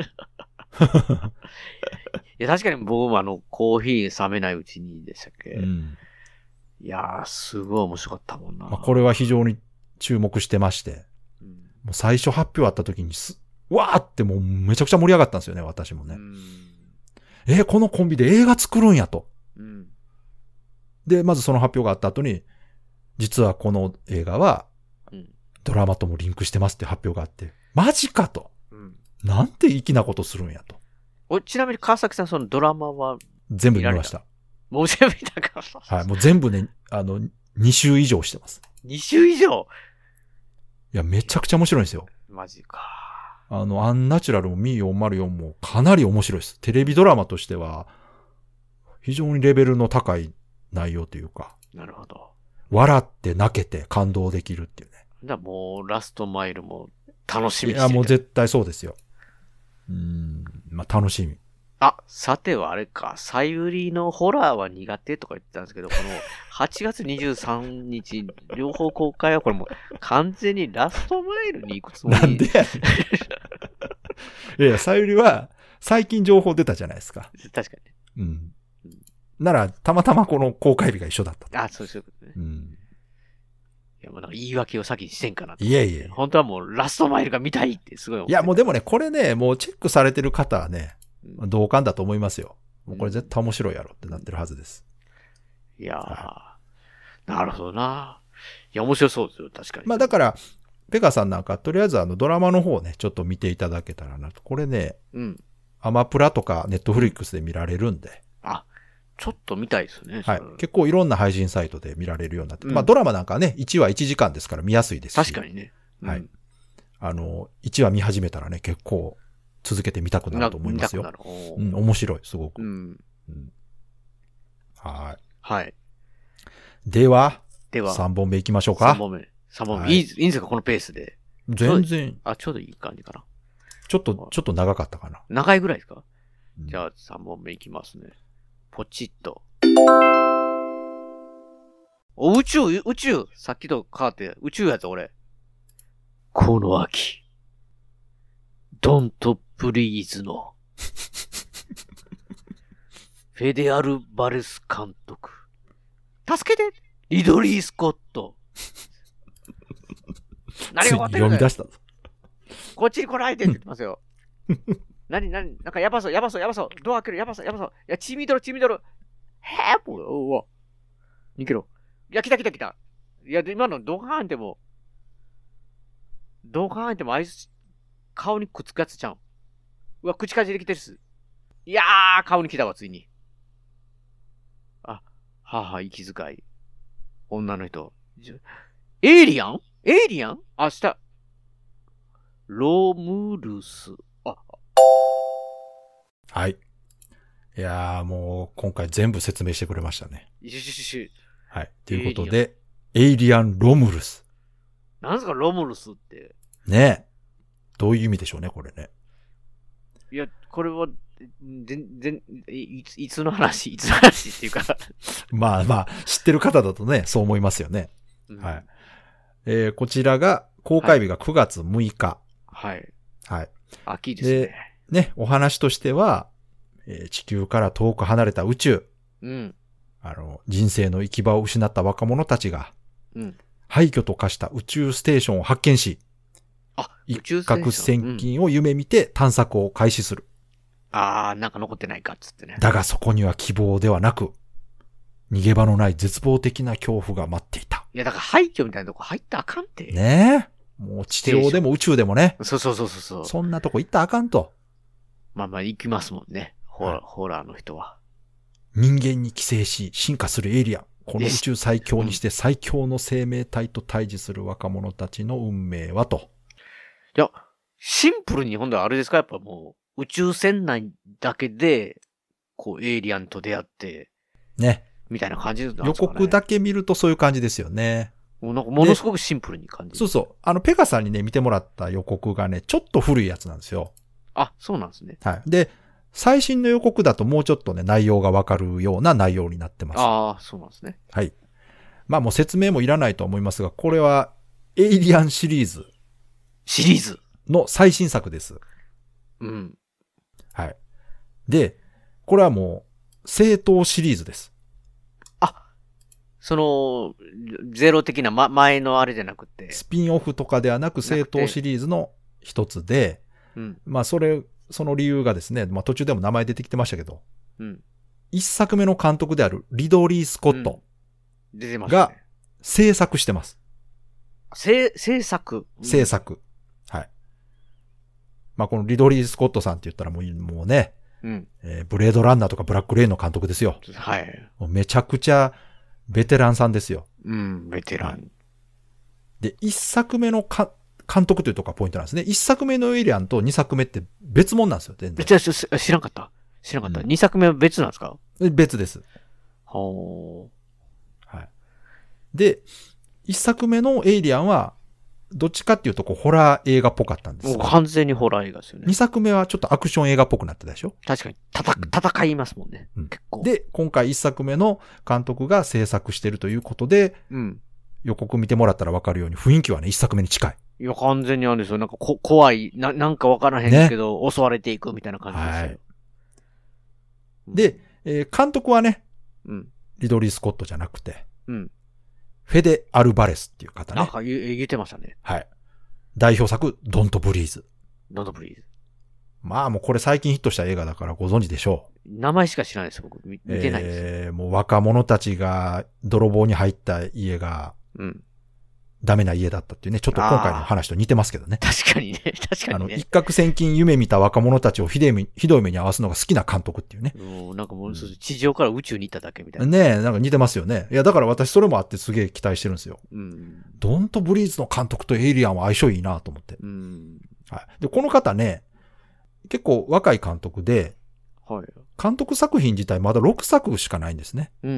S2: いや、確かに僕もあの、コーヒー冷めないうちにでしたっけ。
S3: うん。
S2: いやー、すごい面白かったもんな。
S3: まあ、これは非常に注目してまして、うん、もう最初発表あった時にす、わーってもうめちゃくちゃ盛り上がったんですよね、私もね。うん、えー、このコンビで映画作るんやと。うん、で、まずその発表があった後に、実はこの映画は、ドラマともリンクしてますって発表があって、マジかと。うん、なんて粋なことするんやと。
S2: おちなみに川崎さん、そのドラマは
S3: 全部見ました。
S2: もう全部見たから。
S3: はい、もう全部ね、あの、に週以上してます。
S2: に週以上
S3: いや、めちゃくちゃ面白いんですよ。
S2: マジか。
S3: あの、アンナチュラルもミーよんまるよんもかなり面白いです。テレビドラマとしては、非常にレベルの高い内容というか。
S2: なるほど。
S3: 笑って泣けて感動できるっていうね。
S2: じゃあもう、ラストマイルも楽しみにしてる。
S3: いや、もう絶対そうですよ。うーん、まあ楽しみ。
S2: あ、さてはあれか、さゆりのホラーは苦手とか言ってたんですけど、このはちがつにじゅうさんにち両方公開はこれもう完全にラストマイルに行くつもり。
S3: なんでやねん。いやいや、さゆりは最近情報出たじゃないですか。
S2: 確か
S3: に。うん。なら、たまたまこの公開日が一緒だったと。
S2: あ、そういうことね。うん。いや、もうなんか言い訳を先にしてんかなと。
S3: いえいえ。
S2: 本当はもうラストマイルが見たいってすごい思って。
S3: いや、もうでもね、これね、もうチェックされてる方はね、同感だと思いますよ。もうこれ絶対面白いやろってなってるはずです。
S2: うん、いやー、はい、なるほどな。いや、面白そうですよ、確かに。
S3: まあだから、ペガさんなんか、とりあえずあのドラマの方ね、ちょっと見ていただけたらなと。これね、うん、アマプラとかネットフリックスで見られるんで。
S2: あ、ちょっと見たいですね。
S3: はい。結構いろんな配信サイトで見られるようになって。うん、まあドラマなんかね、いちわいちじかんですから見やすいですし。
S2: 確かにね。
S3: うん、はい。あの、いちわ見始めたらね、結構、続けてみたくなると思いますよ。見たくなる。うん、面白い、すごく。うん。うん、はい。
S2: はい。
S3: では、
S2: では、
S3: さんぼんめいきましょうか。
S2: さんぼんめ。さんぼんめ。はい、いい、いいんですか、このペースで。
S3: 全然。
S2: あ、ちょうどいい感じかな。
S3: ちょっと、ちょっと長かったかな。
S2: 長いぐらいですか、うん、じゃあさんぼんめいきますね。ポチッと。お、宇宙、宇宙さっきと変わって、宇宙やつ、俺。この秋。ドントプリーズのフェデアル・バレス監督。助けてリドリー・スコット。何が起こってるんだよ。読み出したぞ。こっちに来ないでって言ってますよ。何何なんかやばそうやばそうやばそう。ドア開けるやばそうやばそう。いや、血みどる血みどる。へぇぽうわ。逃げろ。いや、来た来た来た。いや、今のドカーンっても、ドカーンってもあいつ、顔にくっつくやつちゃうん。うわ、口かじりきてるっす。いやー、顔に来たわ、ついに。あ、はぁはぁ、息遣い。女の人。エイリアンエイリアン明日。ロムルス。あ。
S3: はい。いやー、もう、今回全部説明してくれましたね。
S2: しししし。
S3: はい。ということで、エイリアン・ロムルス。
S2: なんすか、ロムルスって。
S3: ねえ。どういう意味でしょうね、これね。
S2: いや、これは、全然、いつ、いつの話、いつの話っていうか。
S3: まあまあ、知ってる方だとね、そう思いますよね。うん、はい。えー、こちらが、公開日がくがつむいか。
S2: はい。
S3: はい。
S2: 秋ですね。で、
S3: ね、お話としては、えー、地球から遠く離れた宇宙。
S2: うん。
S3: あの、人生の行き場を失った若者たちが、
S2: うん。
S3: 廃墟と化した宇宙ステーションを発見し、
S2: あ、
S3: 一攫千金を夢見て探索を開始する。
S2: うん、ああ、なんか残ってないかっつってね。
S3: だがそこには希望ではなく、逃げ場のない絶望的な恐怖が待っていた。
S2: いや、だから廃墟みたいなとこ入ったらあかんて。
S3: ねえ。もう地上でも宇宙でもね。
S2: そうそうそうそう。
S3: そんなとこ行ったらあかんと。
S2: まあまあ行きますもんね。ホラー、はい、ホラーの人は。
S3: 人間に寄生し進化するエイリアン。この宇宙最強にして最強の生命体と対峙する若者たちの運命はと。
S2: いや、シンプルにほんであれですか、やっぱもう宇宙船内だけで、こうエイリアンと出会って。
S3: ね。
S2: みたいな感じなんですかね。
S3: 予告だけ見るとそういう感じですよね。
S2: もうなんかものすごくシンプルに感じる。
S3: そうそう。あの、ペガさんにね、見てもらった予告がね、ちょっと古いやつなんですよ。
S2: あ、そうなんですね。
S3: はい。で、 最新の予告だともうちょっとね、内容がわかるような内容になってます。
S2: ああ、そうなんですね。
S3: はい。まあもう説明もいらないと思いますが、これはエイリアンシリーズ。
S2: シリーズ
S3: の最新作です。
S2: うん。
S3: はい。で、これはもう、正当シリーズです。
S2: あ、その、ゼロ的な、ま、前のあれじゃなくて。
S3: スピンオフとかではなく正当シリーズの一つで、うん、まあそれ、その理由がですね、まあ途中でも名前出てきてましたけど、うん、一作目の監督であるリドリー・スコットが制作してます。
S2: 制、制作
S3: 制作。はい。まあこのリドリー・スコットさんって言ったらもう、もうね、うんえー、ブレードランナーとかブラックレインの監督ですよ。
S2: はい。
S3: もうめちゃくちゃベテランさんですよ。
S2: うん、ベテラン。
S3: で、一作目のか監督というとこがポイントなんですね。一作目のエイリアンと二作目って別物なんですよ、全然。
S2: 知らんかった知らんかった。二、うん、作目は別なんですか？
S3: 別です。
S2: ほ
S3: ー。はい。で、一作目のエイリアンは、どっちかっていうとこうホラー映画っぽかったんですよ。
S2: もう完全にホラー映画ですよね。
S3: 二作目はちょっとアクション映画っぽくなってたでしょ？
S2: 確かに。たた、戦いますもんね。うん、結構。
S3: で、今回一作目の監督が制作してるということで、うん、予告見てもらったらわかるように雰囲気はね、一作目に近い。
S2: いや、完全にあるんですよ。なんかこ怖い、な、なんかわからへんですけど、ね、襲われていくみたいな感じですよ。はい。
S3: で、えー、監督はね、うん、リドリー・スコットじゃなくて、うん、フェデ・アルバレスっていう方ね。
S2: なんか言、言ってましたね。
S3: はい。代表作、ドントブリーズ。
S2: ドントブリーズ。
S3: まあもうこれ最近ヒットした映画だからご存知でしょ
S2: う。名前しか知らないです。僕、見てないです。
S3: えー、もう若者たちが泥棒に入った家が、うん。ダメな家だったっていうね、ちょっと今回の話と似てますけどね。
S2: 確かにね。確かにね。あの、
S3: 一攫千金夢見た若者たちをひどい目、ひどい目に合わすのが好きな監督っていうね。
S2: もうなんかもう、うん、地上から宇宙に行っただけみたいな。
S3: ねえ、なんか似てますよね。いや、だから私それもあってすげえ期待してるんですよ。うん。ドントブリーズの監督とエイリアンは相性いいなと思って。うん。はい。で、この方ね、結構若い監督で、はい。監督作品自体まだろくさくしかないんですね。うん。うん。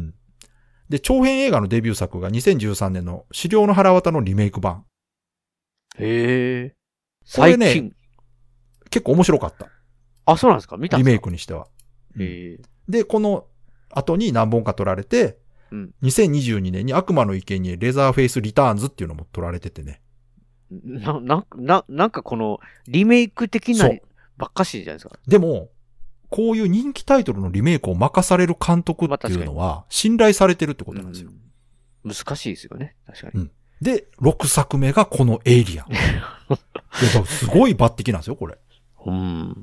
S3: で、長編映画のデビュー作がにせんじゅうさんねんの死霊の腹渡のリメイク版。
S2: へえ。
S3: これね、結構面白かった。
S2: あ、そうなんですか？見たんですか？
S3: リメイクにしては。
S2: へえ。
S3: で、この後に何本か撮られて、うん、にせんにじゅうにねんに悪魔の生贄レザーフェイスリターンズっていうのも撮られててね。
S2: な、な、な、なんかこのリメイク的なばっかしじゃないですか。
S3: でも、こういう人気タイトルのリメイクを任される監督っていうのは信頼されてるってことなんですよ。
S2: うん、難しいですよね。確かに。うん、
S3: で、ろくさくめがこのエイリアン。すごい抜擢なんですよ、これ。
S2: うん。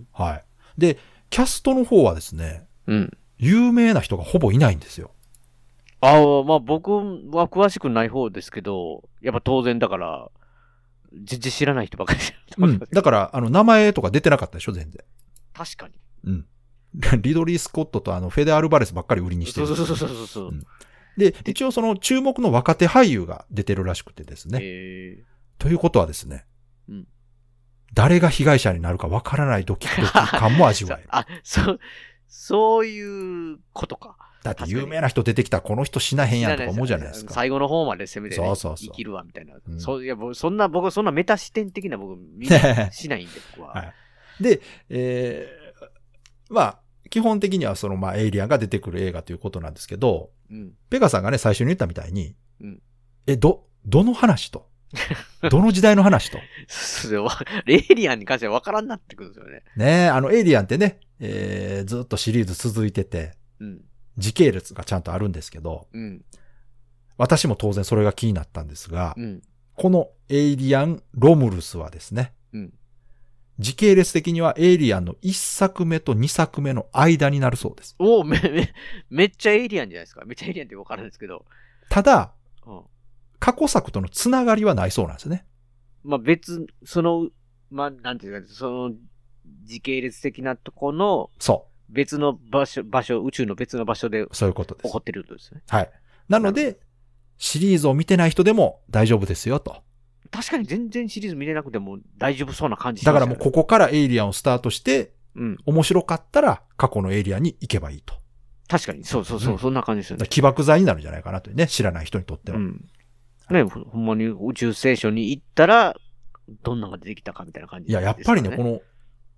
S3: はい。で、キャストの方はですね、うん、有名な人がほぼいないんですよ。
S2: ああ、まあ僕は詳しくない方ですけど、やっぱ当然だから、全然知らない人ばかりじゃん。
S3: うん。だから、あの、名前とか出てなかったでしょ、全然。
S2: 確かに。
S3: うん。リドリー・スコットとあの、フェデ・アルバレスばっかり売りにしてる。
S2: そうそうそうそうそう、うん。
S3: で、一応その注目の若手俳優が出てるらしくてですね。
S2: へ
S3: ということはですね。うん。誰が被害者になるかわからないドキドキ感も味わえる。
S2: あ、そう、そういうことか。
S3: だって有名な人出てきたらこの人死なへんやんとか思うじゃないですか。
S2: 最後の方まで攻めて、ね、そうそうそう生きるわみたいな。うん、そういやそんな僕そんなメタ視点的な僕見しないんで僕は。はい、
S3: で、えー、まあ基本的にはそのまあエイリアンが出てくる映画ということなんですけど、うん、ペガさんがね最初に言ったみたいに、うん、えどどの話とどの時代の話と
S2: エイリアンに関しては分からんなってくるんですよね。
S3: ねえあのエイリアンってね、えー、ずっとシリーズ続いてて。うん時系列がちゃんとあるんですけど、うん、私も当然それが気になったんですが、うん、このエイリアン・ロムルスはですね、うん、時系列的にはエイリアンのいっさくめとにさくめの間になるそうです。
S2: おお、め、め、めっちゃエイリアンじゃないですか。めっちゃエイリアンって分かるんですけど。
S3: ただ、うん、過去作とのつながりはないそうなんですね。
S2: まあ別、その、まあなんていうか、その時系列的なとこの、
S3: そう。
S2: 別の場所、場所、宇宙の別の場所で、
S3: そういうことです。
S2: 起こってることですね。
S3: はい。なので、シリーズを見てない人でも大丈夫ですよと。
S2: 確かに全然シリーズ見れなくても大丈夫そうな感じし
S3: ますよね。だからもうここからエイリアンをスタートして、うん、面白かったら過去のエイリアンに行けばいいと。
S2: 確かに、そうそうそう、うん、そんな感じですよね。
S3: 起爆剤になるんじゃないかなというね、知らない人にとっては。うん。
S2: ね、ほんまに宇宙ステーションに行ったら、どんなのが出てきたかみたいな感じ、
S3: ね。いや、やっぱりね、この、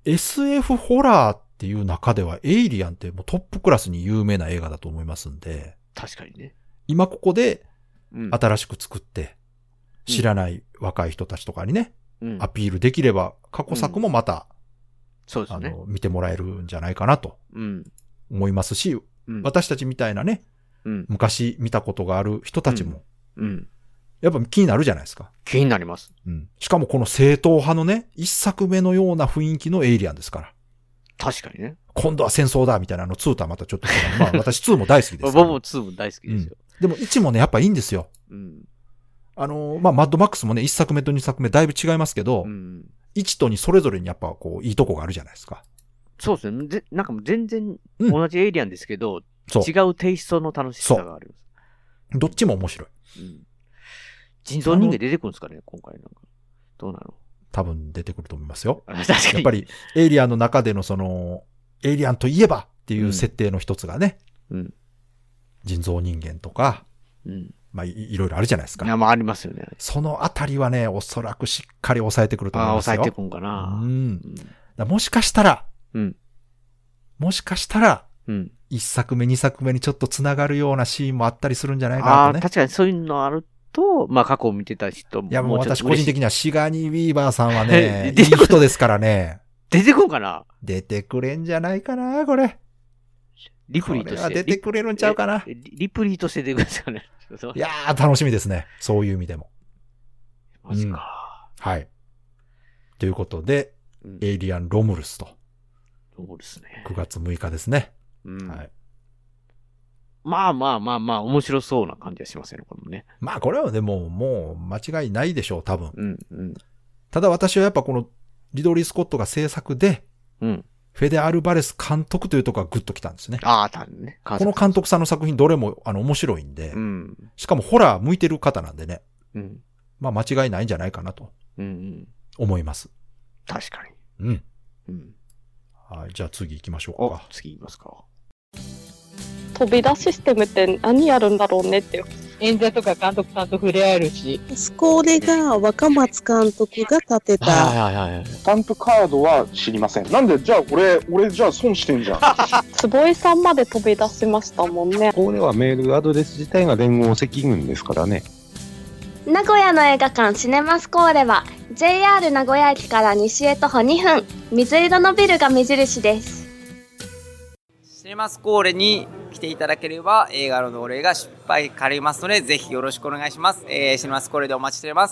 S3: エスエフ ホラーっていう中では、エイリアンってもうトップクラスに有名な映画だと思いますんで。
S2: 確かにね。
S3: 今ここで、
S2: うん。
S3: 新しく作って、知らない若い人たちとかにね、
S2: うん、
S3: アピールできれば、過去作もまた、
S2: そうですね。
S3: あの、見てもらえるんじゃないかなと、思いますし、うん、私たちみたいなね、うん、昔見たことがある人たちも、うんうん、やっぱ気になるじゃないですか。
S2: 気になります。
S3: うん。しかもこの正統派のね、一作目のような雰囲気のエイリアンですから。
S2: 確かにね。
S3: 今度は戦争だみたいなのツーとはまたちょっと、まあ私ツーも大好きです。
S2: 僕もツーも大好きですよ。
S3: うん、でもいちもね、やっぱいいんですよ。うん、あのー、まあマッドマックスもね、いっさくめとにさくめだいぶ違いますけど、うん、いちとにそれぞれにやっぱこう、いいとこがあるじゃないですか。
S2: そうですね。でなんかもう全然同じエイリアンですけど、うん、違うテイストの楽しさがある。
S3: どっちも面白い。うん、
S2: 人造人間出てくるんですかね、今回なんか。どうなの？
S3: 多分出てくると思いますよ。
S2: 確かに。
S3: やっぱり、エイリアンの中でのその、エイリアンといえばっていう設定の一つがね、うん、人造人間とか、うん、まあい、いろいろあるじゃないですか。
S2: いや、まあありますよね。
S3: そのあたりはね、おそらくしっかり抑えてくると思いますよ。
S2: ああ、抑えてくんかな。
S3: うん。だもしかしたら、うん、もしかしたら、うん、いっさくめ、にさくめにちょっと繋がるようなシーンもあったりするんじゃないかなとね。
S2: ああ、確かにそういうのあると、まあ過去を見てた人も。
S3: いやもう私個人的にはシガニー・ウィーバーさんはね、いい人ですからね。
S2: 出てこんかな？
S3: 出てくれんじゃないかな、これ。
S2: リプリーとして。
S3: これは出てくれるんちゃうかな。
S2: リ, リプリーとして出てくるんですかね。
S3: いやー、楽しみですね。そういう意味でも。
S2: マジか、
S3: うん。はい。ということで、うん、エイリアン・ロムルスと。
S2: ロムルスね。
S3: くがつむいかですね。
S2: うん。はい。まあまあまあまあ、面白そうな感じはしますよね、これもね。
S3: まあこれはでも、もう間違いないでしょう、多分。
S2: うんうん。
S3: ただ私はやっぱこの、リドリー・スコットが制作で、うん。フェデ・アルバレス監督というところがグッときたんですね。
S2: ああ、多分ね。
S3: この監督さんの作品どれもあの面白いんで、うん、しかもホラー向いてる方なんでね、うん、まあ間違いないんじゃないかなと思います。
S2: うんうん、確か
S3: に。うん。うん。はい、じゃあ次行きましょうか。
S2: 次行きますか。
S4: 飛び出システムって何やるんだろうねって
S5: 演者とか監督さんと触れ合えるし。
S6: これが若松監督が立てた。
S7: はいはいはい。スタンプカードは知りません。なんでじゃあ俺、俺じゃあ損してんじゃん。
S4: 坪井さんまで飛び出しましたもんね。
S8: これはメールアドレス自体が連合赤軍ですからね。
S9: 名古屋の映画館シネマスコーレは ジェイアール 名古屋駅から西へ徒歩にふん、水色のビルが目印です。
S10: シネマスコーレに来ていただければ映画の同例が失敗かりますので、ぜひよろしくお願いします。えー、シネマスコーレでお待ちしております。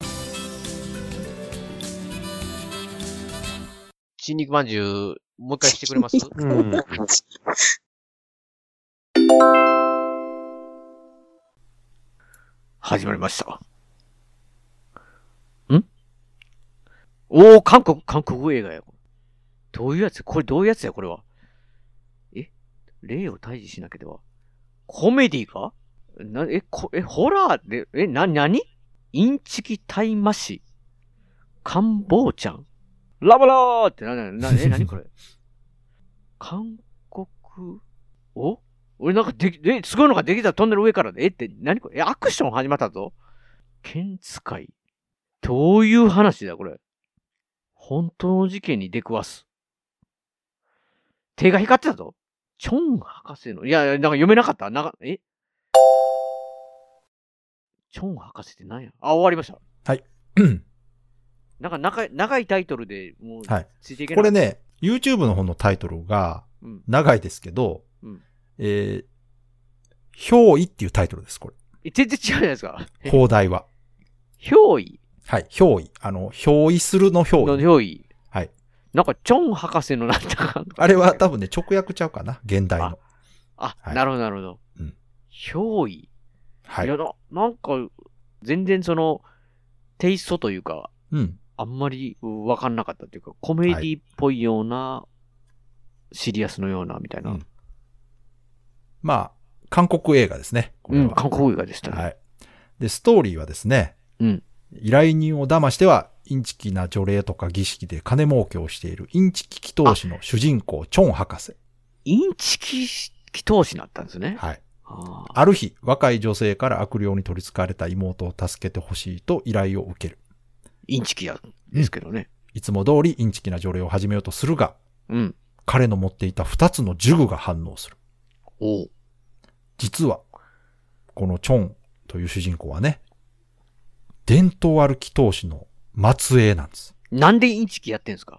S2: 新肉まんじゅうもう一回してくれます？うん、始まりました。ん？おー、韓国、韓国映画や。どういうやつ？これどういうやつや、これは。霊を退治しなければ。コメディかな、え、こ、え、ホラーで、え、な、なにインチキタイマシ。カンボーちゃんラバラーってな、な、な、え、なにこれ韓国、お俺なんかでき、え、すごいのができたトンネル上からで、えって、なにこれえ、アクション始まったぞ。剣使い。どういう話だ、これ。本当の事件に出くわす。手が光ってたぞ。チョン博士の、いや、なんか読めなかったなんか、えチョン博士って何やあ、終わりました。
S3: はい。
S2: なんか長い、長いタイトルでもう、ついていけ
S3: ない。これね、YouTube の方のタイトルが、長いですけど、うん、えー、憑依っていうタイトルです、これ。
S2: え、全然違うじゃないですか。
S3: 放題は。
S2: 憑依
S3: はい、憑依。あの、憑依するの憑依。
S2: の憑依。
S3: はい。
S2: なんか、チョン博士のなんだか。
S3: あれは多分ね、直訳ちゃうかな現代の。
S2: あ、あはい、なるほど、なるほど。うん。憑依。はい。いや、な、なんか、全然その、テイストというか、うん。あんまりわかんなかったっていうか、コメディっぽいような、はい、シリアスのような、みたいな。うん、
S3: まあ、韓国映画ですね。
S2: これはうん、韓国映画でしたね。はい。
S3: で、ストーリーはですね、うん。依頼人を騙しては、インチキな除霊とか儀式で金儲けをしているインチキ祈祷師の主人公、チョン博士。
S2: インチキ祈祷師になったんですね。
S3: はい。あ, ある日、若い女性から悪霊に取り憑かれた妹を助けてほしいと依頼を受ける。
S2: インチキやですけどね。
S3: いつも通りインチキな除霊を始めようとするが、
S2: うん。
S3: 彼の持っていた二つの呪具が反応する。
S2: おう。
S3: 実は、このチョンという主人公はね、伝統ある祈祷師の末裔なんです。
S2: なんでインチキやってんすか？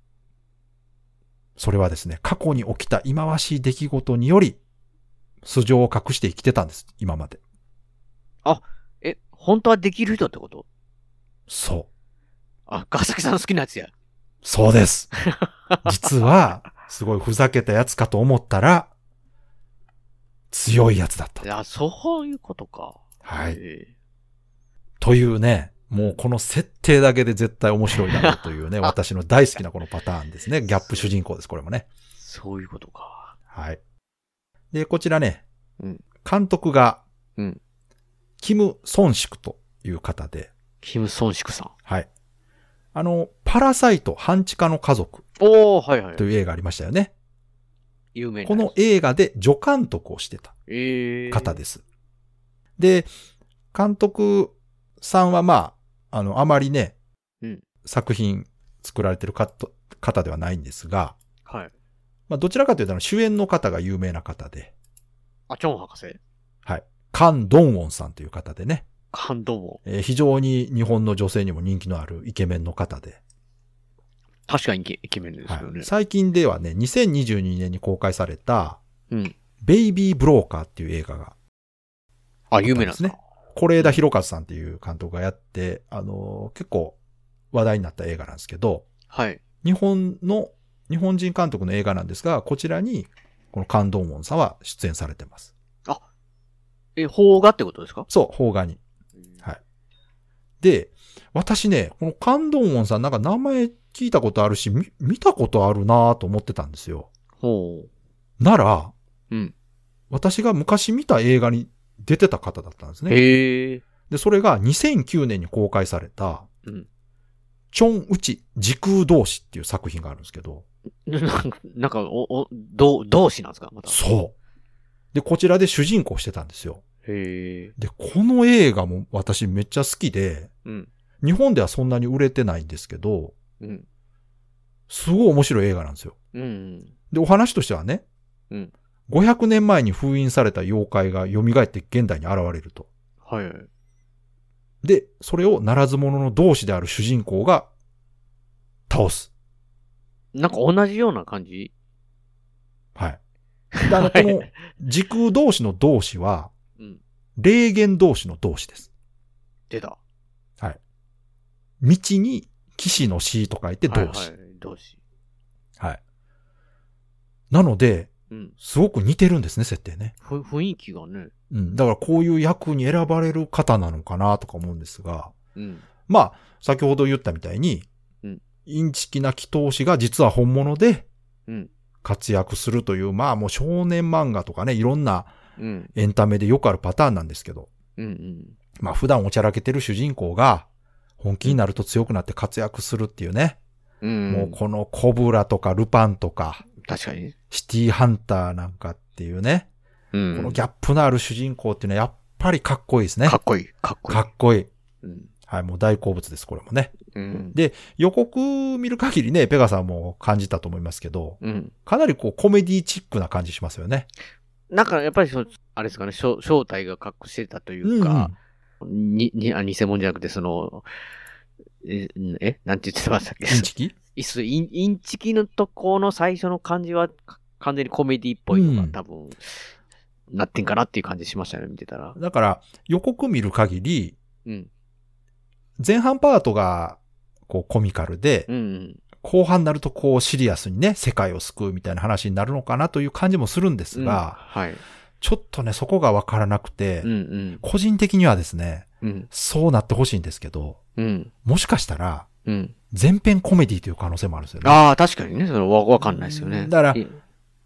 S3: それはですね、過去に起きた忌まわしい出来事により、素性を隠して生きてたんです、今まで。
S2: あ、え、本当はできる人ってこと？
S3: そう。
S2: あ、川崎さんの好きなやつや。
S3: そうです。実は、すごいふざけたやつかと思ったら、強いやつだった。
S2: いや、そういうことか。
S3: はい。というね、もうこの設定だけで絶対面白いだろうというね、私の大好きなこのパターンですね。ギャップ主人公です、これもね。
S2: そういうことか。
S3: はい。で、こちらね、
S2: うん、
S3: 監督が、
S2: うん、
S3: キム・ソンシクという方で。
S2: キム・ソンシクさん。
S3: はい。あの、パラサイト半地下の家族。
S2: おー、はいはい。
S3: という映画ありましたよね。
S2: 有名な。
S3: この映画で助監督をしてた方です。えー、で、監督さんはまあ、あの、あまりね、
S2: うん、
S3: 作品作られてる方ではないんですが、
S2: はい。
S3: まあ、どちらかというと主演の方が有名な方で。
S2: あ、チョン博士？
S3: はい。カン・ドンウォンさんという方でね。
S2: カン・ドンウォン。
S3: えー、非常に日本の女性にも人気のあるイケメンの方で。
S2: 確かにイケメンですよね、
S3: はい。最近ではね、にせんにじゅうにねんに公開された、
S2: うん。
S3: ベイビー・ブローカーっていう映画があ、
S2: あ、有名なんですね。
S3: 是枝裕和さんっていう監督がやって、あのー、結構話題になった映画なんですけど、
S2: はい。
S3: 日本の、日本人監督の映画なんですが、こちらに、このカン・ドンウォンさんは出演されてます。
S2: あ、え、邦画ってことですか？
S3: そう、邦画に。はい。で、私ね、このカン・ドンウォンさんなんか名前聞いたことあるし、見、見たことあるなぁと思ってたんですよ。
S2: ほ
S3: う。なら、
S2: うん。
S3: 私が昔見た映画に出てた方だったんですね。
S2: へー。
S3: で、それがにせんきゅうねんに公開された、
S2: うん。
S3: チョンウチ時空同士っていう作品があるんですけど。
S2: なんか、お、お、同、同士なんですかまた。
S3: そう。で、こちらで主人公してたんですよ。
S2: へー。
S3: で、この映画も私めっちゃ好きで、
S2: うん。
S3: 日本ではそんなに売れてないんですけど、
S2: うん。
S3: すごい面白い映画なんですよ。
S2: うん。
S3: で、お話としてはね、
S2: うん。
S3: ごひゃくねんまえに封印された妖怪が蘇って現代に現れると。
S2: はい。
S3: で、それをならず者の同士である主人公が倒す。
S2: なんか同じような感じ？
S3: はい。で、あの、この時空同士の同士は、うん、霊言同士の同士です。
S2: 出た。
S3: はい。道に騎士の士と書いて同士。はい、はい、
S2: 同士。
S3: はい。なので、
S2: うん、
S3: すごく似てるんですね、設定ね。
S2: 雰囲気がね。
S3: うん。だからこういう役に選ばれる方なのかなとか思うんですが、
S2: うん、
S3: まあ、先ほど言ったみたいに、
S2: うん、
S3: インチキな祈祷師が実は本物で活躍するという、
S2: うん、
S3: まあもう少年漫画とかね、いろんなエンタメでよくあるパターンなんですけど、
S2: うんうん、
S3: まあ普段おちゃらけてる主人公が本気になると強くなって活躍するっていうね、
S2: うん、
S3: もうこのコブラとかルパンとか、
S2: 確かに
S3: シティハンターなんかっていうね、
S2: うん、
S3: このギャップのある主人公っていうのはやっぱりかっこいいですね。
S2: かっこいい。かっこいい。
S3: かっこいい。
S2: うん、
S3: はい、もう大好物です、これもね。
S2: うん、
S3: で、予告見る限りね、ペガさんも感じたと思いますけど、
S2: うん、
S3: かなりこうコメディチックな感じしますよね。
S2: なんかやっぱりそ、あれですかね、正体が隠してたというか、うんうん、に、に、あ、偽物じゃなくて、その、え、えなんて言ってましたっけ？
S3: インチキ？
S2: イン、インチキのとこの最初の感じは完全にコメディっぽいのが、うん、多分、なってんかなっていう感じしましたね、見てたら。
S3: だから予告見る限り、
S2: うん、
S3: 前半パートがこうコミカルで、
S2: うんうん、
S3: 後半になるとこうシリアスにね、世界を救うみたいな話になるのかなという感じもするんですが、
S2: うん、はい、
S3: ちょっとね、そこがわからなくて、
S2: うんうん、
S3: 個人的にはですね、
S2: うん、そう
S3: なってほしいんですけど、
S2: うん、
S3: もしかしたら、
S2: うん、
S3: 全編コメディという可能性もあるんですよね。
S2: ああ、確かにね、それわ、わかんないですよね。
S3: だから、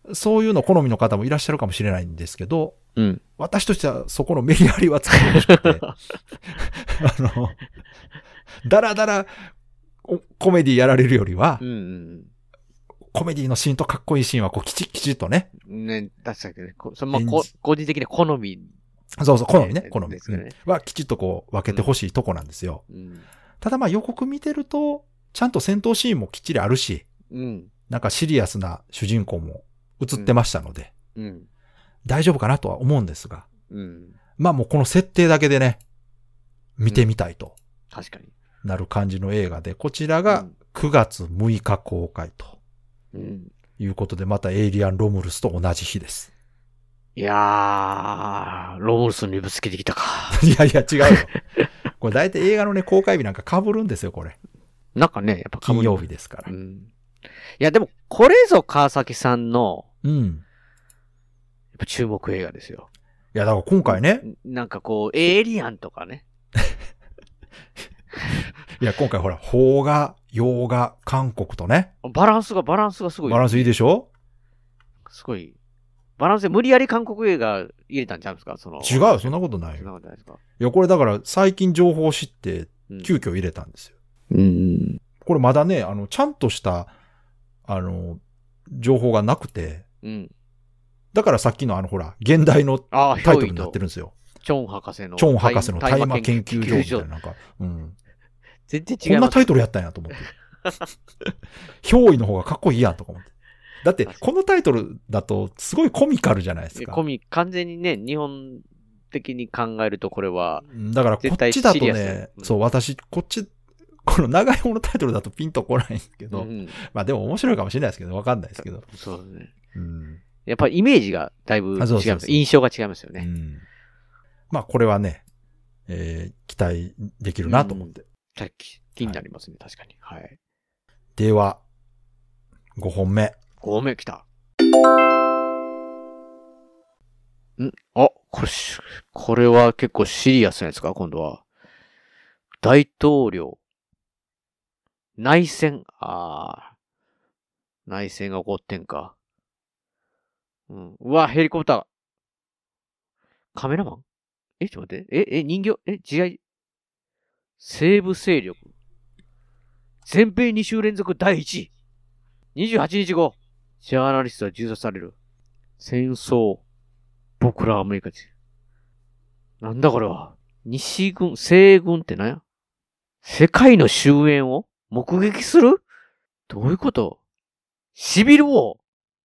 S3: そういうの好みの方もいらっしゃるかもしれないんですけど、
S2: うん、
S3: 私としてはそこのメリハリはつかめほしくて、あの、だらだらコメディやられるよりは、
S2: うんうん、
S3: コメディのシーンとかっこいいシーンはこうきちっきちっとね。
S2: ね、確かにね。そのまあ、こ個人的に好み。
S3: そうそう、好みね、好み
S2: ですね、
S3: はきちっとこう分けてほしいとこなんですよ。
S2: うん、
S3: ただまあ予告見てると、 ちゃんと戦闘シーンもきっちりあるし、
S2: うん。
S3: なんかシリアスな主人公も映ってましたので、
S2: うん。
S3: 大丈夫かなとは思うんですが、
S2: うん。
S3: まあもうこの設定だけでね、見てみたいと
S2: 確かに。
S3: なる感じの映画で、こちらがくがつむいか公開と
S2: うん。
S3: いうことで、またエイリアン・ロムルスと同じ日です。
S2: いやー、ロムルスにぶつけてきたか。
S3: いやいや、違うよ。これ大体映画のね、公開日なんか被るんですよ、これ。
S2: なんかね、やっぱ被る
S3: 金曜日ですから。
S2: うん。いや、でも、これぞ川崎さんの、
S3: うん。
S2: やっぱ注目映画ですよ。
S3: いや、だから今回ね。
S2: なんかこう、エイリアンとかね。
S3: いや、今回ほら、邦画、洋画、韓国とね。
S2: バランスが、バランスがすごい。
S3: バランスいいでしょ？
S2: すごい。バランスで無理やり韓国映画入れたんちゃうんですか？その。
S3: 違う、そんなことないよ。
S2: そんなことないですか？
S3: いや、これだから最近情報を知って、急遽入れたんですよ。
S2: うん。
S3: これまだね、あの、ちゃんとした、あの、情報がなくて。
S2: うん。
S3: だからさっきのあの、ほら、現代のタイトルになってるんですよ。
S2: チョン博士の。
S3: チョン博士の大麻研究所みたいな、なんか。うん。
S2: 全然違う。
S3: こんなタイトルやったんやと思って。憑依の方がかっこいいやんとか思って。だって、このタイトルだと、すごいコミカルじゃないですか。
S2: コミ、完全にね、日本的に考えるとこれは。
S3: だから、こっちだとね、そう、私、こっち、この長い方のタイトルだとピンとこないんですけど、うん、まあでも面白いかもしれないですけど、わかんないですけど。
S2: そうですね。
S3: うん、
S2: やっぱりイメージがだいぶ違います。そうそうそう、印象が違いますよね。うん、ま
S3: あこれはね、えー、期待できるなと思って。
S2: うん、気になりますね、はい、確かに。はい。
S3: では、ごほんめ。
S2: ごほんめ来た。んあ、これ、これは結構シリアスなやつか、今度は。大統領。内戦。ああ。内戦が起こってんか。うん。うわ、ヘリコプター。カメラマンえ、ちょっと待って。え、え、人形え、自愛西部勢力。全米に週連続だいいちい。にじゅうはちにちご。ジャーナリストは銃殺される。戦争。僕らアメリカ人。なんだこれは。西軍、西軍って何や？世界の終焉を目撃する？どういうこと？シビルウォー。